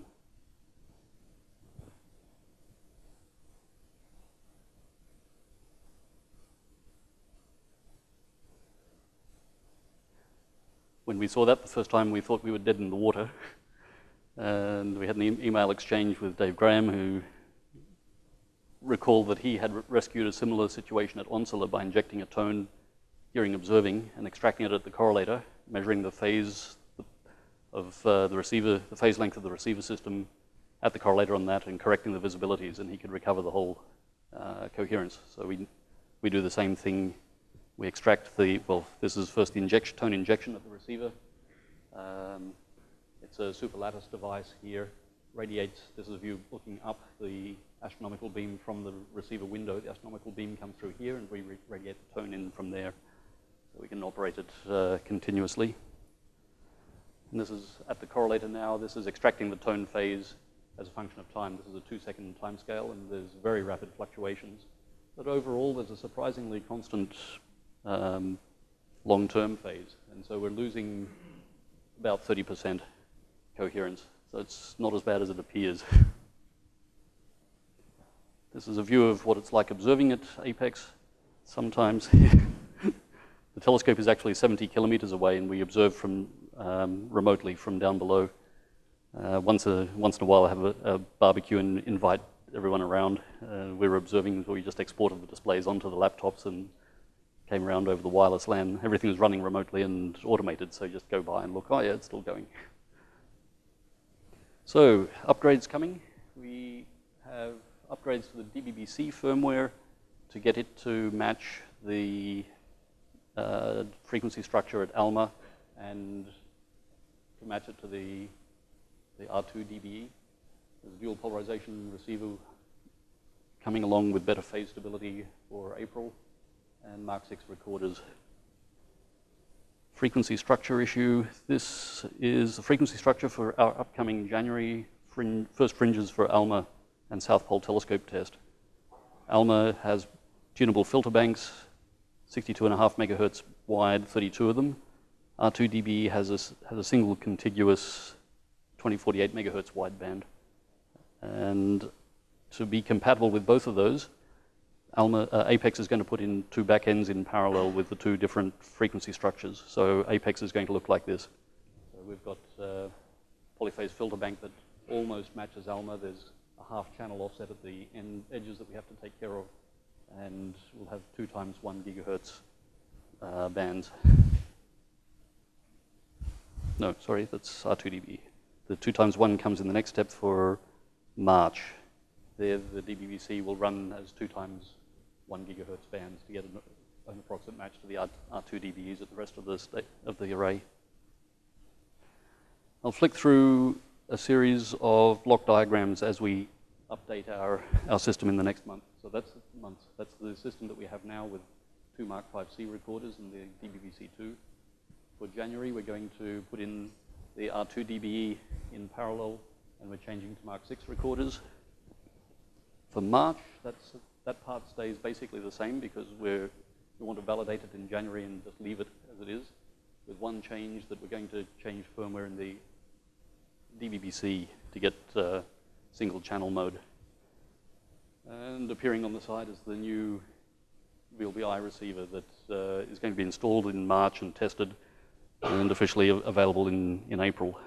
When we saw that the first time, we thought we were dead in the water. And we had an e email exchange with Dave Graham, who recalled that he had re rescued a similar situation at Onsela by injecting a tone during observing and extracting it at the correlator, measuring the phase of uh, the receiver, the phase length of the receiver system at the correlator on that, and correcting the visibilities, and he could recover the whole uh, coherence. So we, we do the same thing. We extract the, well, this is first the injection, tone injection of the receiver. Um, It's a super lattice device here. radiates, this is a view looking up the astronomical beam from the receiver window. The astronomical beam comes through here and we radiate the tone in from there. So we can operate it uh, continuously. And this is at the correlator now. This is extracting the tone phase as a function of time. This is a two second time scale and there's very rapid fluctuations. But overall there's a surprisingly constant um, long-term phase. And so we're losing about thirty percent coherence. So it's not as bad as it appears. This is a view of what it's like observing at apex. Sometimes the telescope is actually seventy kilometers away and we observe from um, remotely from down below. Uh, once, a, once in a while I have a, a barbecue and invite everyone around. Uh, we were observing, so we just exported the displays onto the laptops and came around over the wireless LAN. Everything was running remotely and automated, so just go by and look, oh yeah, it's still going. So, upgrades coming. We have upgrades to the D B B C firmware to get it to match the uh, frequency structure at ALMA and to match it to the, the R two D B E. There's a dual polarization receiver coming along with better phase stability for April, and Mark six recorders. Frequency structure issue. This is the frequency structure for our upcoming January fringe, first fringes for ALMA and South Pole telescope test. ALMA has tunable filter banks, sixty-two point five megahertz wide, thirty-two of them. R two D B E has a, has a single contiguous twenty forty-eight megahertz wideband. And to be compatible with both of those, ALMA, uh, APEX is going to put in two backends in parallel with the two different frequency structures. So APEX is going to look like this. So we've got a polyphase filter bank that almost matches ALMA. There's a half channel offset at the end edges that we have to take care of. And we'll have two times one gigahertz uh, bands. No, sorry, that's R two D B E. The two times one comes in the next step for March. There, the D B B C will run as two times one gigahertz bands to get an, an approximate match to the R two D B Es at the rest of the state of the array. I'll flick through a series of block diagrams as we update our, our system in the next month. So that's the month. That's the system that we have now with two Mark five C recorders and the D B B C two. For January, we're going to put in the R two D B E in parallel, and we're changing to Mark six recorders. For March, that's, that part stays basically the same because we're, we want to validate it in January and just leave it as it is, with one change that we're going to change firmware in the D B B C to get uh, single channel mode. And appearing on the side is the new V L B I receiver that uh, is going to be installed in March and tested and officially available in, in April.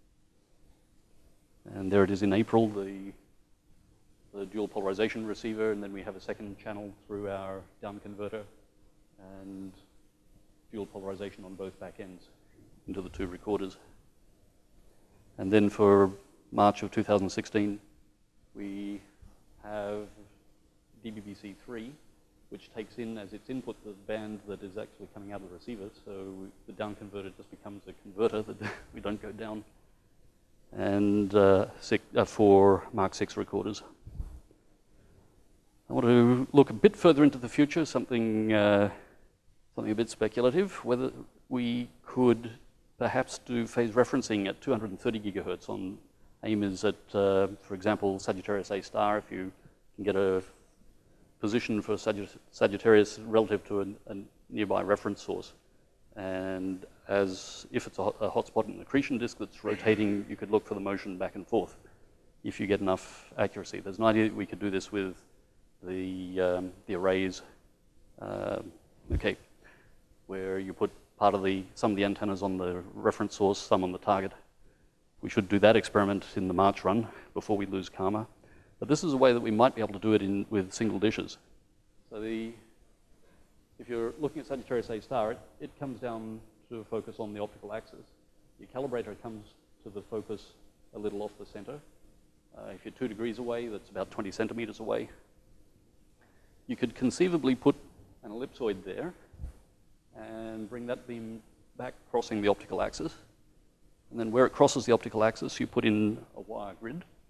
And there it is in April, the the dual polarization receiver, and then we have a second channel through our down converter and dual polarization on both back ends into the two recorders. And then for March of two thousand sixteen, we have D B B C three, which takes in as its input the band that is actually coming out of the receiver. So the down converter just becomes a converter that we don't go down. And uh, six, uh, for Mark six recorders. I want to look a bit further into the future, something, uh, something a bit speculative, whether we could perhaps do phase referencing at two hundred thirty gigahertz on AIM is at, uh, for example, Sagittarius A star. If you can get a position for Sagittarius relative to a, a nearby reference source. And as if it's a, a hotspot in an accretion disk that's rotating, you could look for the motion back and forth if you get enough accuracy. There's an idea that we could do this with the, um, the arrays, uh, okay, where you put part of the, some of the antennas on the reference source, some on the target. We should do that experiment in the March run before we lose Karma. But this is a way that we might be able to do it in, with single dishes. So the, if you're looking at Sagittarius A star, it, it comes down to a focus on the optical axis. Your calibrator comes to the focus a little off the center. Uh, if you're two degrees away, that's about twenty centimeters away. You could conceivably put an ellipsoid there and bring that beam back crossing the optical axis. And then where it crosses the optical axis, you put in a wire grid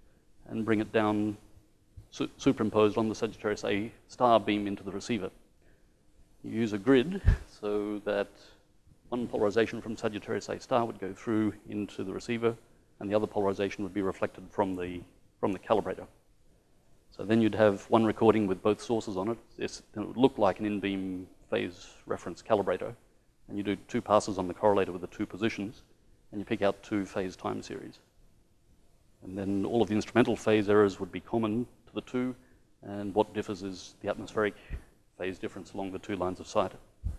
and bring it down su superimposed on the Sagittarius A star beam into the receiver. You use a grid so that one polarization from Sagittarius A star would go through into the receiver, and the other polarization would be reflected from the, from the calibrator. So then you'd have one recording with both sources on it. It's, it would look like an in-beam phase reference calibrator, and you do two passes on the correlator with the two positions, and you pick out two phase time series. And then all of the instrumental phase errors would be common to the two, and what differs is the atmospheric phase difference along the two lines of sight.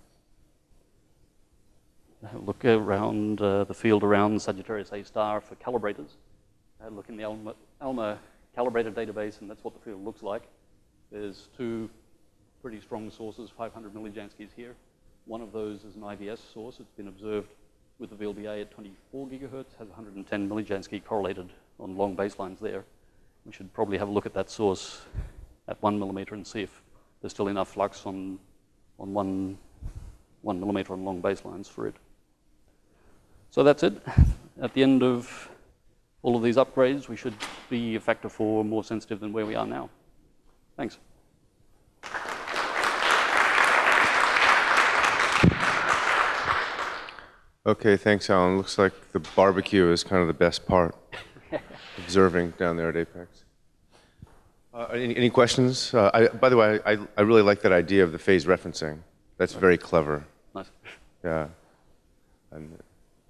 Look around uh, the field around Sagittarius A star for calibrators. Uh, look in the ALMA, ALMA calibrator database, and that's what the field looks like. There's two pretty strong sources, five hundred millijanskis here. One of those is an I V S source. It's been observed with the V L B A at twenty-four gigahertz, has one hundred ten millijansky correlated on long baselines there. We should probably have a look at that source at one millimeter and see if there's still enough flux on, on one, one millimeter on long baselines for it. So that's it. At the end of all of these upgrades, we should be a factor four more sensitive than where we are now. Thanks. Okay, thanks, Alan. Looks like the barbecue is kind of the best part. Observing down there at Apex. Uh, any, any questions? Uh, I, by the way, I, I really like that idea of the phase referencing. That's very clever. Nice. Yeah. And,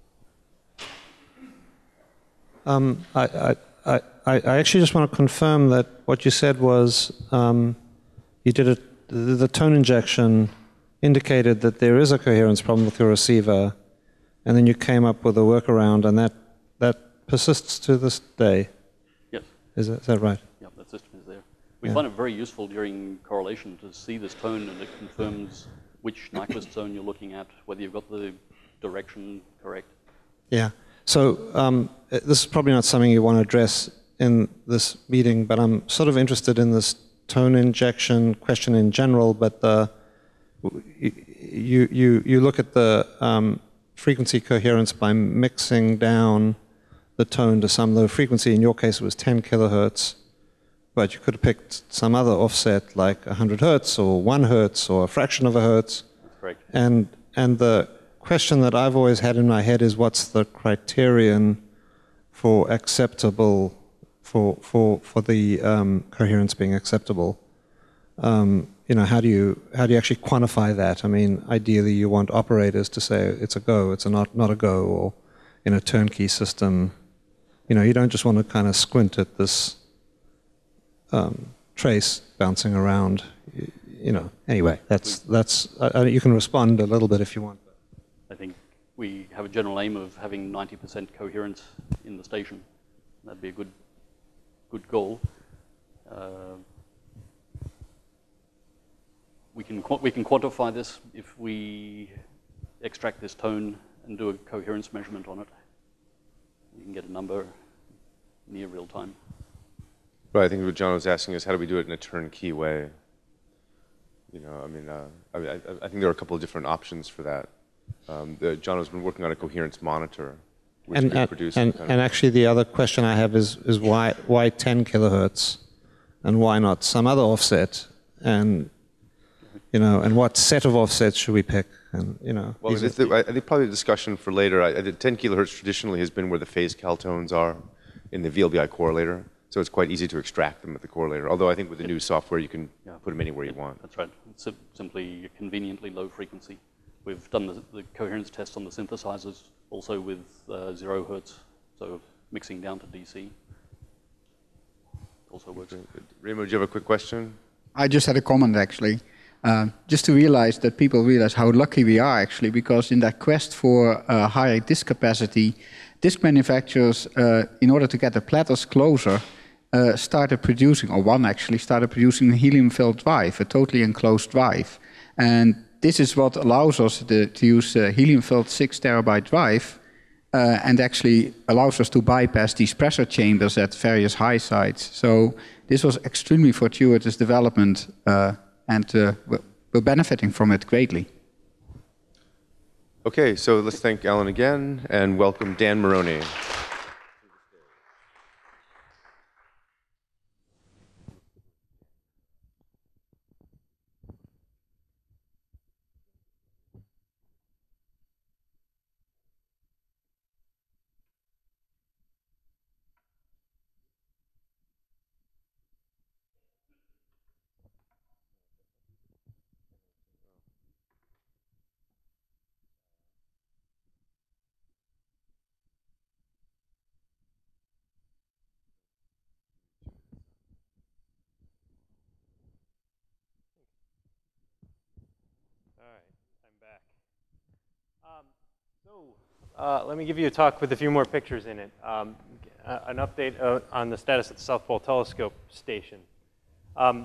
Um, I, I, I, I actually just want to confirm that what you said was um, you did it, the, the tone injection indicated that there is a coherence problem with your receiver, and then you came up with a workaround, and that, that persists to this day. Yes. Is that, is that right? Yeah, that system is there. We Yeah. find it very useful during correlation to see this tone, and it confirms which Nyquist zone you're looking at, whether you've got the direction correct. Yeah. So um, this is probably not something you want to address in this meeting, but I'm sort of interested in this tone injection question in general. But the, you you you look at the um, frequency coherence by mixing down the tone to some low frequency. In your case, it was ten kilohertz, but you could have picked some other offset like one hundred hertz or one hertz or a fraction of a hertz. That's correct. And and the question that I've always had in my head is what's the criterion for acceptable, for for for the um, coherence being acceptable? Um, you know, how do you how do you actually quantify that? I mean, ideally, you want operators to say it's a go, it's a not not a go, or in a turnkey system, you know, you don't just want to kind of squint at this um, trace bouncing around. You, you know, anyway, that's that's uh, you can respond a little bit if you want. I think we have a general aim of having ninety percent coherence in the station. That'd be a good, good goal. Uh, we can we can quantify this if we extract this tone and do a coherence measurement on it. You can get a number near real time. Right, I think what John was asking is how do we do it in a turnkey way? You know, I mean, uh, I, mean I, I think there are a couple of different options for that. Um, the, John has been working on a coherence monitor, which And could and, produce and, kind and of, actually, the other question I have is is why why ten kilohertz, and why not some other offset? And you know, and what set of offsets should we pick? And you know, well, these it's are- the, I think probably a discussion for later. I, I did ten kilohertz traditionally has been where the phase caltones are in the V L B I correlator, so it's quite easy to extract them at the correlator. Although I think with the new software, you can Yeah. put them anywhere you want. That's right. It's sim simply a conveniently low frequency. We've done the, the coherence tests on the synthesizers, also with uh, zero hertz, so mixing down to D C. Also works. Remo, do you have a quick question? I just had a comment actually, uh, just to realize that people realize how lucky we are actually, because in that quest for uh, higher disk capacity, disk manufacturers, uh, in order to get the platters closer, uh, started producing, or one actually started producing a helium-filled drive, a totally enclosed drive. And this is what allows us to, to use a helium-filled six terabyte drive, uh, and actually allows us to bypass these pressure chambers at various high sites. So this was extremely fortuitous development, uh, and uh, we're benefiting from it greatly. Okay, so let's thank Alan again and welcome Dan Moroney. Uh, let me give you a talk with a few more pictures in it. Um, uh, an update uh, on the status of the South Pole Telescope Station. Um,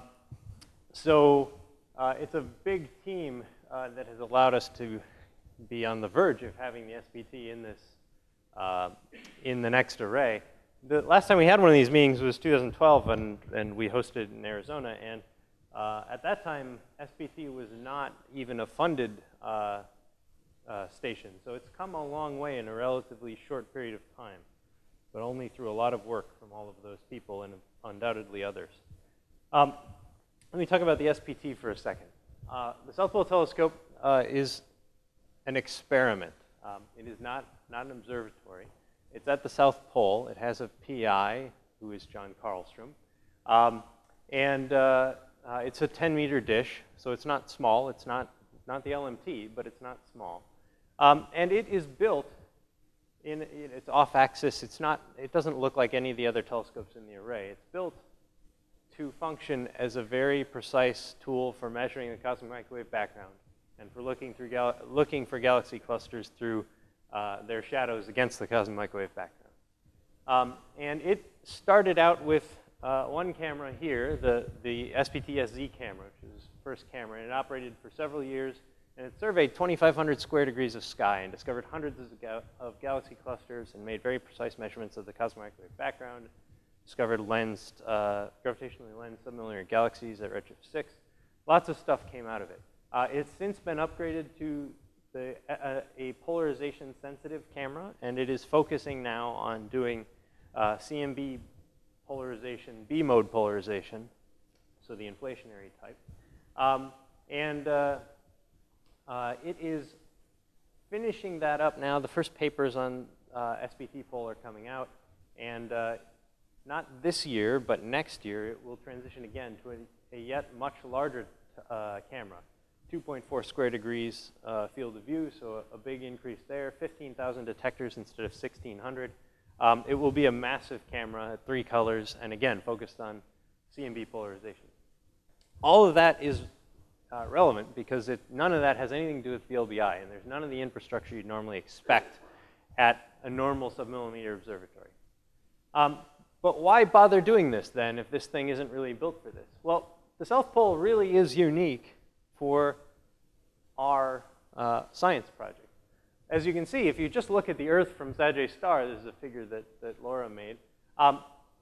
so uh, it's a big team uh, that has allowed us to be on the verge of having the S P T in this, uh, in the next array. The last time we had one of these meetings was two thousand twelve, and, and we hosted it in Arizona. And uh, at that time, S P T was not even a funded uh, Uh, station. So it's come a long way in a relatively short period of time, but only through a lot of work from all of those people and undoubtedly others. Um, let me talk about the S P T for a second. Uh, the South Pole Telescope uh, is an experiment. Um, it is not, not an observatory. It's at the South Pole. It has a P I, who is John Karlstrom. Um, and uh, uh, it's a ten meter dish, so it's not small. It's not, not the L M T, but it's not small. Um, and it is built in, in, it's off axis. It's not, it doesn't look like any of the other telescopes in the array. It's built to function as a very precise tool for measuring the cosmic microwave background and for looking, through gal looking for galaxy clusters through uh, their shadows against the cosmic microwave background. Um, and it started out with uh, one camera here, the, the S P T S Z camera, which is the first camera, and it operated for several years. And it surveyed twenty-five hundred square degrees of sky and discovered hundreds of, ga of galaxy clusters and made very precise measurements of the cosmic microwave background, discovered lensed, uh, gravitationally lensed submillimeter galaxies at redshift six. Lots of stuff came out of it. Uh, it's since been upgraded to the, uh, a polarization-sensitive camera, and it is focusing now on doing uh, C M B polarization, B-mode polarization, so the inflationary type. Um, and uh, Uh, it is finishing that up now. The first papers on uh, S P T pole are coming out. And uh, not this year, but next year, it will transition again to a, a yet much larger uh, camera. two point four square degrees uh, field of view, so a, a big increase there. fifteen thousand detectors instead of sixteen hundred. Um, it will be a massive camera, three colors, and again, focused on C M B polarization. All of that is Uh, relevant because it, none of that has anything to do with V L B I, and there's none of the infrastructure you'd normally expect at a normal submillimeter observatory. Um, but why bother doing this then if this thing isn't really built for this? Well, the South Pole really is unique for our uh, science project. As you can see, if you just look at the Earth from Sagittarius Star, this is a figure that, that Laura made, um,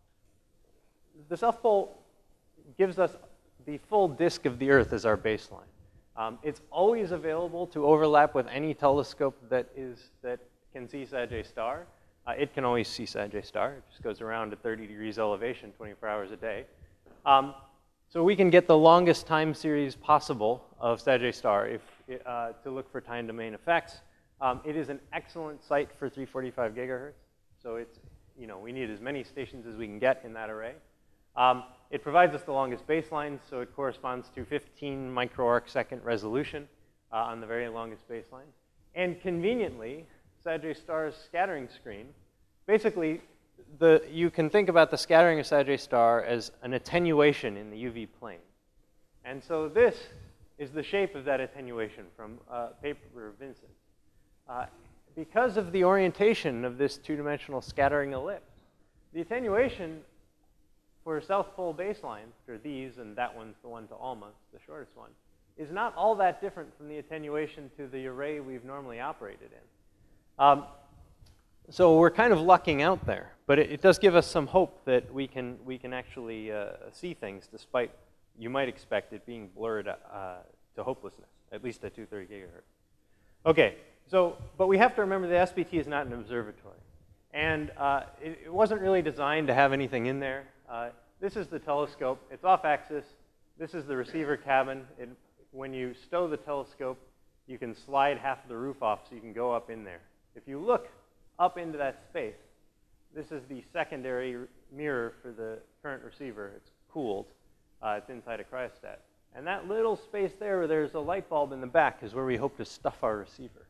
the South Pole gives us the full disk of the Earth as our baseline. Um, it's always available to overlap with any telescope that is that can see Sagittarius Star. Uh, it can always see Sagittarius Star. It just goes around at thirty degrees elevation, twenty-four hours a day. Um, so we can get the longest time series possible of Sagittarius Star if, uh, to look for time domain effects. Um, it is an excellent site for three forty-five gigahertz. So it's, you know, we need as many stations as we can get in that array. Um, it provides us the longest baseline, so it corresponds to fifteen microarc second resolution uh, on the very longest baseline. And conveniently, Sagittarius Star's scattering screen, basically, the, you can think about the scattering of Sagittarius Star as an attenuation in the U V plane. And so this is the shape of that attenuation from uh, paper Vincent. Uh, because of the orientation of this two-dimensional scattering ellipse, the attenuation for South Pole baseline, for these, and that one's the one to ALMA, the shortest one, is not all that different from the attenuation to the array we've normally operated in. Um, so we're kind of lucking out there, but it, it does give us some hope that we can, we can actually uh, see things despite you might expect it being blurred uh, to hopelessness, at least at two hundred thirty gigahertz. Okay, so, but we have to remember the S P T is not an observatory. And uh, it, it wasn't really designed to have anything in there. Uh, this is the telescope. It's off axis. This is the receiver cabin. It, when you stow the telescope, you can slide half of the roof off so you can go up in there. If you look up into that space, this is the secondary mirror for the current receiver. It's cooled. Uh, it's inside a cryostat. And that little space there where there's a light bulb in the back is where we hope to stuff our receiver.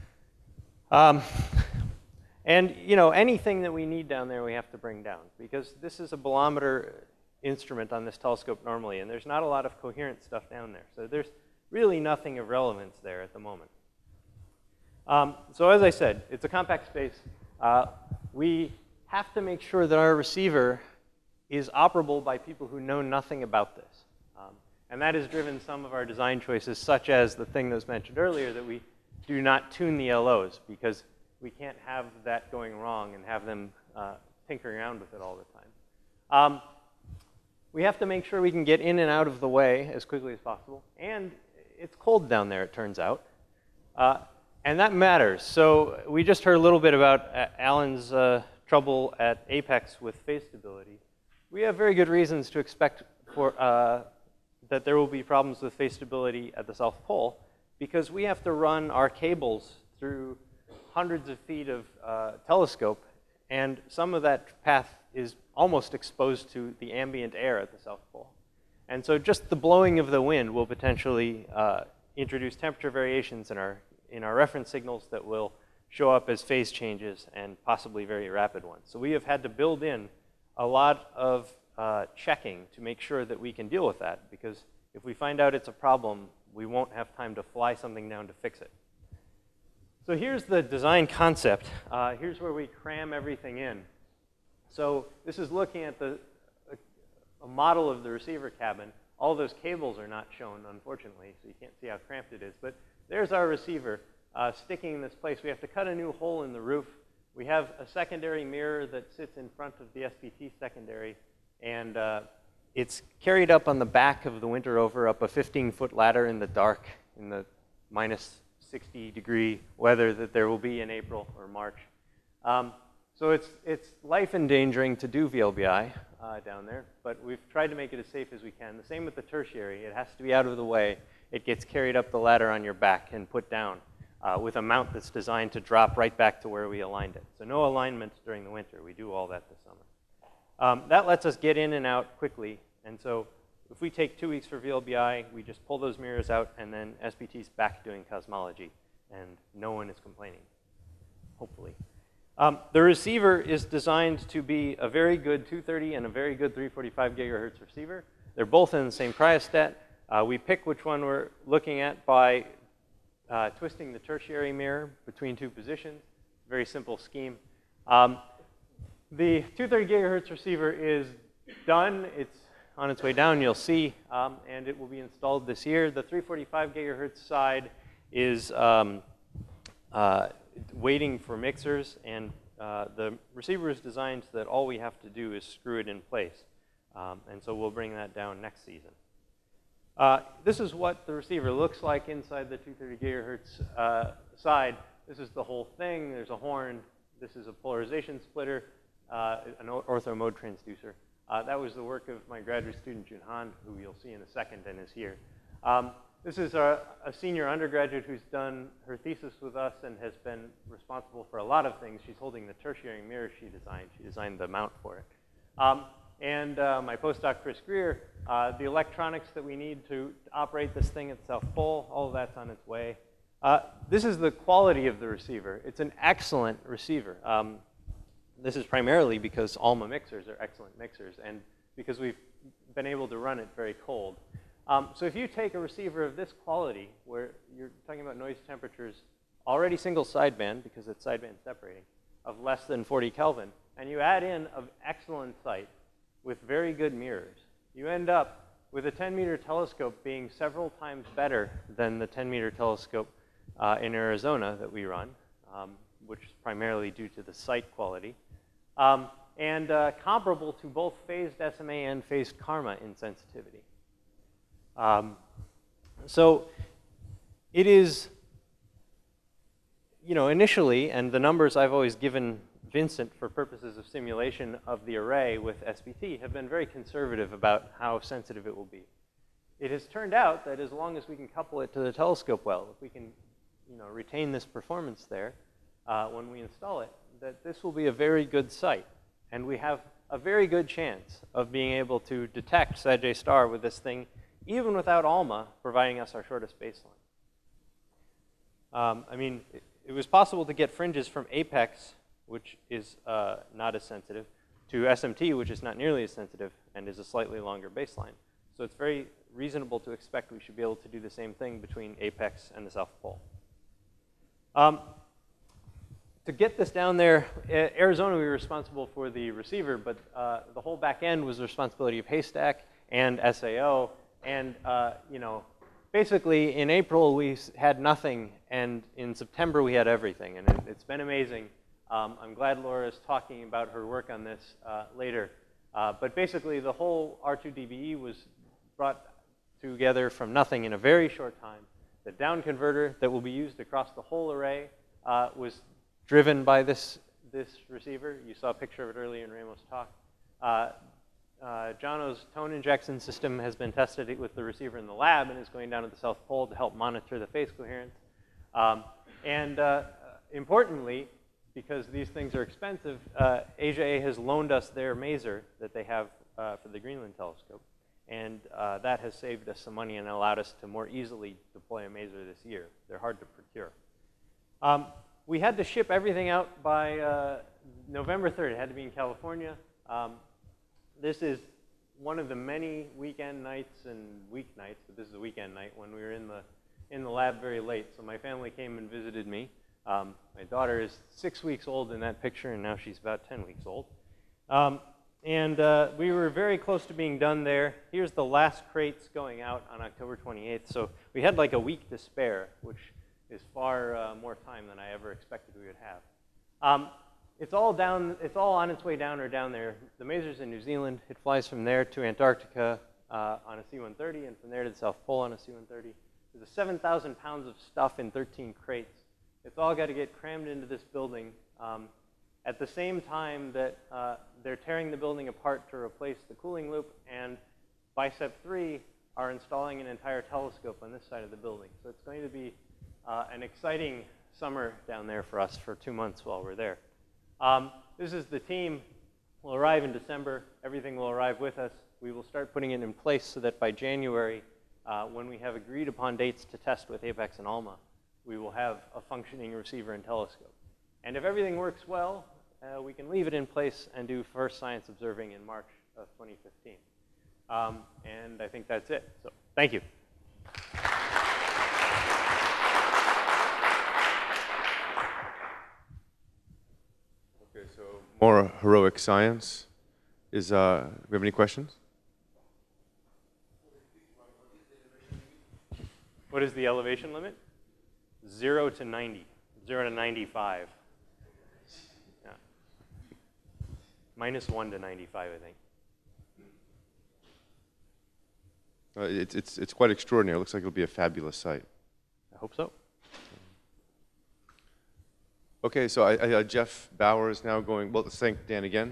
Um, and, you know, anything that we need down there we have to bring down because this is a bolometer instrument on this telescope normally, and there's not a lot of coherent stuff down there. So there's really nothing of relevance there at the moment. Um, so as I said, it's a compact space. Uh, we have to make sure that our receiver is operable by people who know nothing about this. Um, and that has driven some of our design choices, such as the thing that was mentioned earlier, that we do not tune the L Os, because we can't have that going wrong and have them uh, tinkering around with it all the time. Um, we have to make sure we can get in and out of the way as quickly as possible. And it's cold down there, it turns out. Uh, and that matters. So we just heard a little bit about Alan's uh, trouble at apex with phase stability. We have very good reasons to expect for, uh, that there will be problems with phase stability at the South Pole, because we have to run our cables through hundreds of feet of uh, telescope, and some of that path is almost exposed to the ambient air at the South Pole. And so just the blowing of the wind will potentially uh, introduce temperature variations in our, in our reference signals that will show up as phase changes and possibly very rapid ones. So we have had to build in a lot of uh, checking to make sure that we can deal with that, because if we find out it's a problem, we won't have time to fly something down to fix it. So here's the design concept. Uh, here's where we cram everything in. So this is looking at the, a, a model of the receiver cabin. All those cables are not shown, unfortunately, so you can't see how cramped it is. But there's our receiver uh, sticking in this place. We have to cut a new hole in the roof. We have a secondary mirror that sits in front of the S P T secondary, and uh, it's carried up on the back of the Winter Rover up a fifteen foot ladder in the dark, in the minus sixty degree weather that there will be in April or March. Um, so it's, it's life endangering to do V L B I uh, down there, but we've tried to make it as safe as we can. The same with the tertiary. It has to be out of the way. It gets carried up the ladder on your back and put down uh, with a mount that's designed to drop right back to where we aligned it. So no alignment during the winter. We do all that this summer. Um, that lets us get in and out quickly. And so if we take two weeks for V L B I, we just pull those mirrors out, and then S P T's back doing cosmology, and no one is complaining, hopefully. Um, the receiver is designed to be a very good two thirty and a very good three forty-five gigahertz receiver. They're both in the same cryostat. Uh, we pick which one we're looking at by uh, twisting the tertiary mirror between two positions. Very simple scheme. Um, the two thirty gigahertz receiver is done. It's on its way down, you'll see, um, and it will be installed this year. The three forty-five gigahertz side is um, uh, waiting for mixers, and uh, the receiver is designed so that all we have to do is screw it in place. Um, and so we'll bring that down next season. Uh, this is what the receiver looks like inside the two thirty gigahertz uh, side. This is the whole thing. There's a horn. This is a polarization splitter, uh, an ortho mode transducer. Uh, that was the work of my graduate student, Jun Han, who you'll see in a second and is here. Um, this is a, a senior undergraduate who's done her thesis with us and has been responsible for a lot of things. She's holding the tertiary mirror she designed. She designed the mount for it. Um, and uh, my postdoc, Chris Greer, uh, the electronics that we need to operate this thing at the South Pole, all of that's on its way. Uh, this is the quality of the receiver. It's an excellent receiver. Um, This is primarily because ALMA mixers are excellent mixers, and because we've been able to run it very cold. Um, so if you take a receiver of this quality, where you're talking about noise temperatures already single sideband, because it's sideband separating, of less than forty Kelvin, and you add in an excellent sight with very good mirrors, you end up with a ten meter telescope being several times better than the ten meter telescope uh, in Arizona that we run, um, which is primarily due to the sight quality. Um, and uh, comparable to both phased S M A and phased karma in sensitivity. Um, so it is, you know, initially, and the numbers I've always given Vincent for purposes of simulation of the array with S P T have been very conservative about how sensitive it will be. It has turned out that as long as we can couple it to the telescope well, if we can, you know, retain this performance there uh, when we install it, that this will be a very good sight. And we have a very good chance of being able to detect Sagittarius star with this thing, even without ALMA providing us our shortest baseline. Um, I mean, it, it was possible to get fringes from APEX, which is uh, not as sensitive, to S M T, which is not nearly as sensitive and is a slightly longer baseline. So it's very reasonable to expect we should be able to do the same thing between APEX and the South Pole. Um, to get this down there, Arizona, we were responsible for the receiver, but uh, the whole back end was the responsibility of Haystack and S A O. And uh, you know, basically, in April, we had nothing, and in September, we had everything. And it, it's been amazing. Um, I'm glad Laura is talking about her work on this uh, later. Uh, but basically, the whole R two D B E was brought together from nothing in a very short time. The down converter that will be used across the whole array uh, was driven by this, this receiver. You saw a picture of it earlier in Ramos' talk. Uh, uh, Jono's tone injection system has been tested with the receiver in the lab and is going down to the South Pole to help monitor the phase coherence. Um, and uh, importantly, because these things are expensive, uh, Asia A has loaned us their maser that they have uh, for the Greenland telescope. And uh, that has saved us some money and allowed us to more easily deploy a maser this year. They're hard to procure. Um, we had to ship everything out by uh, November third. It had to be in California. Um, this is one of the many weekend nights and weeknights, but this is a weekend night when we were in the, in the lab very late. So my family came and visited me. Um, my daughter is six weeks old in that picture, and now she's about ten weeks old. Um, and uh, we were very close to being done there. Here's the last crates going out on October twenty-eighth. So we had like a week to spare, which is far uh, more time than I ever expected we would have. Um, it's all down. It's all on its way down or down there. The maser's in New Zealand. It flies from there to Antarctica uh, on a C one thirty, and from there to the South Pole on a C one thirty. There's a seven thousand pounds of stuff in thirteen crates. It's all got to get crammed into this building um, at the same time that uh, they're tearing the building apart to replace the cooling loop, and Bicep three are installing an entire telescope on this side of the building. So it's going to be uh, an exciting summer down there for us for two months while we're there. Um, this is the team. We'll arrive in December. Everything will arrive with us. We will start putting it in place so that by January, uh, when we have agreed upon dates to test with APEX and ALMA, we will have a functioning receiver and telescope. And if everything works well, uh, we can leave it in place and do first science observing in March of twenty fifteen. Um, and I think that's it. So thank you. Okay, so more heroic science. Is, uh, do we have any questions? What is the elevation limit? Zero to ninety, zero to ninety-five. Yeah. Minus one to ninety-five, I think. Uh, it's, it's, it's quite extraordinary. It looks like it'll be a fabulous site. I hope so. Okay, so I, I, uh, Jeff Bauer is now going, well, let's thank Dan again.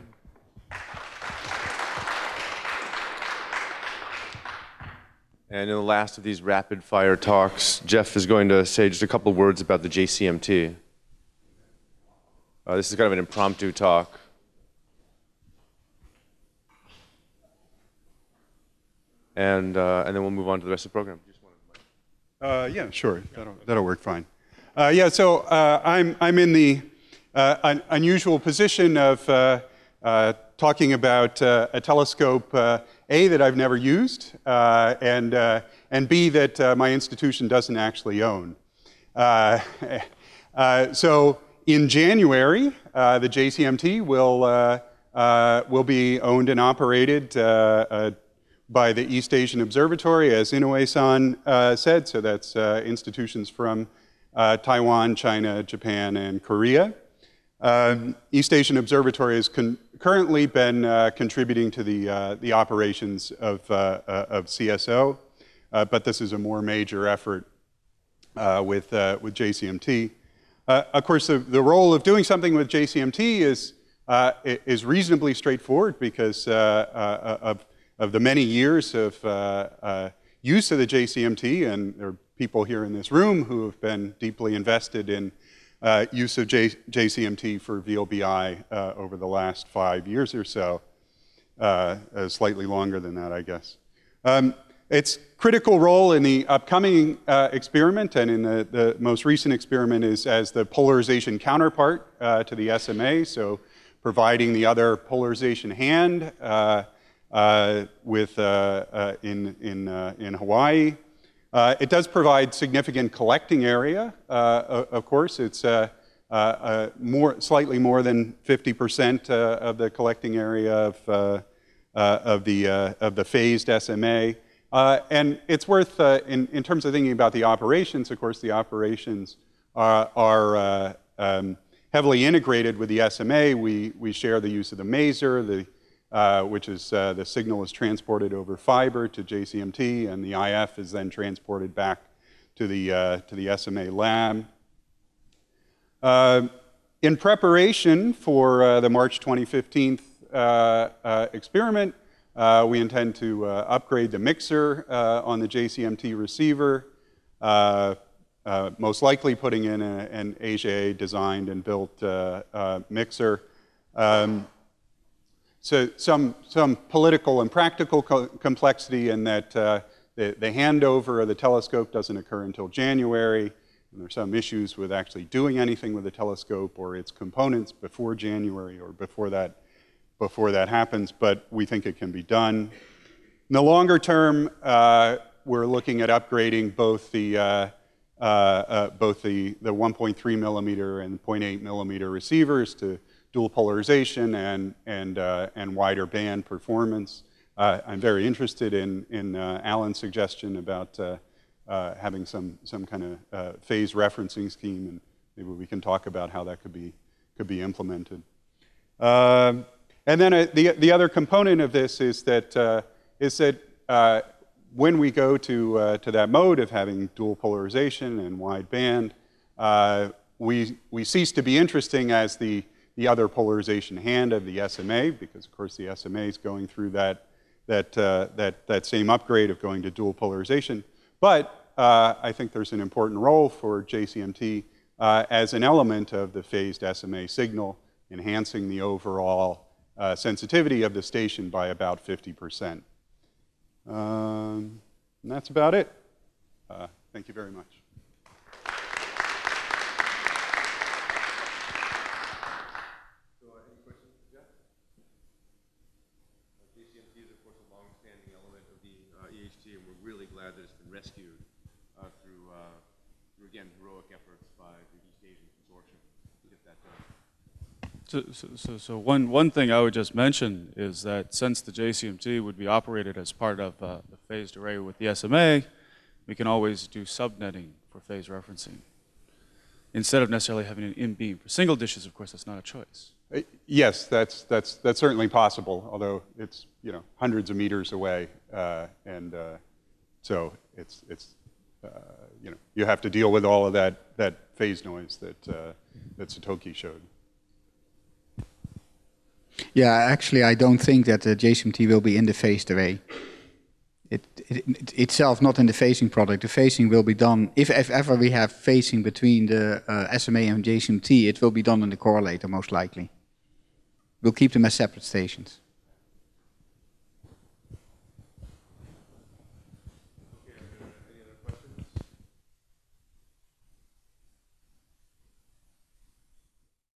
And in the last of these rapid fire talks, Jeff is going to say just a couple of words about the J C M T. Uh, this is kind of an impromptu talk. And, uh, and then we'll move on to the rest of the program. Uh, yeah, sure. That'll, that'll work fine. Uh, yeah, so uh, I'm, I'm in the uh, un unusual position of uh, uh, talking about uh, a telescope, uh, A, that I've never used, uh, and, uh, and B, that uh, my institution doesn't actually own. Uh, uh, so in January, uh, the J C M T will, uh, uh, will be owned and operated uh, uh, by the East Asian Observatory, as Inoue-san uh, said, so that's uh, institutions from uh, Taiwan, China, Japan, and Korea. Um, East Asian Observatory has con currently been uh, contributing to the, uh, the operations of, uh, uh, of C S O, uh, but this is a more major effort uh, with, uh, with J C M T. Uh, of course, the, the role of doing something with J C M T is, uh, is reasonably straightforward because uh, uh, of, of the many years of uh, uh, use of the J C M T, and there are people here in this room who have been deeply invested in Uh, use of J JCMT for V L B I uh, over the last five years or so, uh, uh, slightly longer than that, I guess. Um, its critical role in the upcoming uh, experiment and in the, the most recent experiment is as the polarization counterpart uh, to the S M A, so providing the other polarization hand uh, uh, with, uh, uh, in, in, uh, in Hawaii. Uh, it does provide significant collecting area, uh, of course. It's uh, uh, uh, more, slightly more than fifty percent uh, of the collecting area of, uh, uh, of, the, uh, of the phased S M A. Uh, and it's worth, uh, in, in terms of thinking about the operations, of course, the operations are, are uh, um, heavily integrated with the S M A. We, we share the use of the maser, the Uh, which is uh, the signal is transported over fiber to J C M T, and the I F is then transported back to the, uh, to the S M A lab. Uh, in preparation for uh, the March twenty fifteen uh, uh, experiment, uh, we intend to uh, upgrade the mixer uh, on the J C M T receiver, uh, uh, most likely putting in a, an A G A designed and built uh, uh, mixer. Um, So some, some political and practical co complexity in that uh, the, the handover of the telescope doesn't occur until January, and there's some issues with actually doing anything with the telescope or its components before January or before that, before that happens, but we think it can be done. In the longer term, uh, we're looking at upgrading both the, uh, uh, uh, both the, the one point three millimeter and zero point eight millimeter receivers to dual polarization and, and, uh, and wider band performance. Uh, I'm very interested in, in uh, Alan's suggestion about uh, uh, having some, some kind of uh, phase referencing scheme, and maybe we can talk about how that could be, could be implemented. Uh, and then uh, the, the other component of this is that, uh, is that uh, when we go to, uh, to that mode of having dual polarization and wide band, uh, we, we cease to be interesting as the the other polarization hand of the S M A, because of course the S M A is going through that, that, uh, that, that same upgrade of going to dual polarization. But uh, I think there's an important role for J C M T uh, as an element of the phased S M A signal, enhancing the overall uh, sensitivity of the station by about fifty percent. Um, and that's about it. Uh, thank you very much. And we're really glad that it's been rescued uh, through, uh, through, again, heroic efforts by the East Asian Consortium to get that done. So, so, so, so one, one thing I would just mention is that since the J C M T would be operated as part of uh, the phased array with the S M A, we can always do subnetting for phase referencing, instead of necessarily having an in-beam. For single dishes, of course, that's not a choice. Uh, yes, that's, that's, that's certainly possible, although it's, you know, hundreds of meters away, uh, and uh, so it's, it's uh, you know, you have to deal with all of that, that phase noise that, uh, that Satoki showed. Yeah, actually, I don't think that the J C M T will be in the phased array. It, it, it itself not in the phasing product. The phasing will be done, if, if ever we have phasing between the uh, S M A and J C M T, it will be done in the correlator most likely. We'll keep them as separate stations.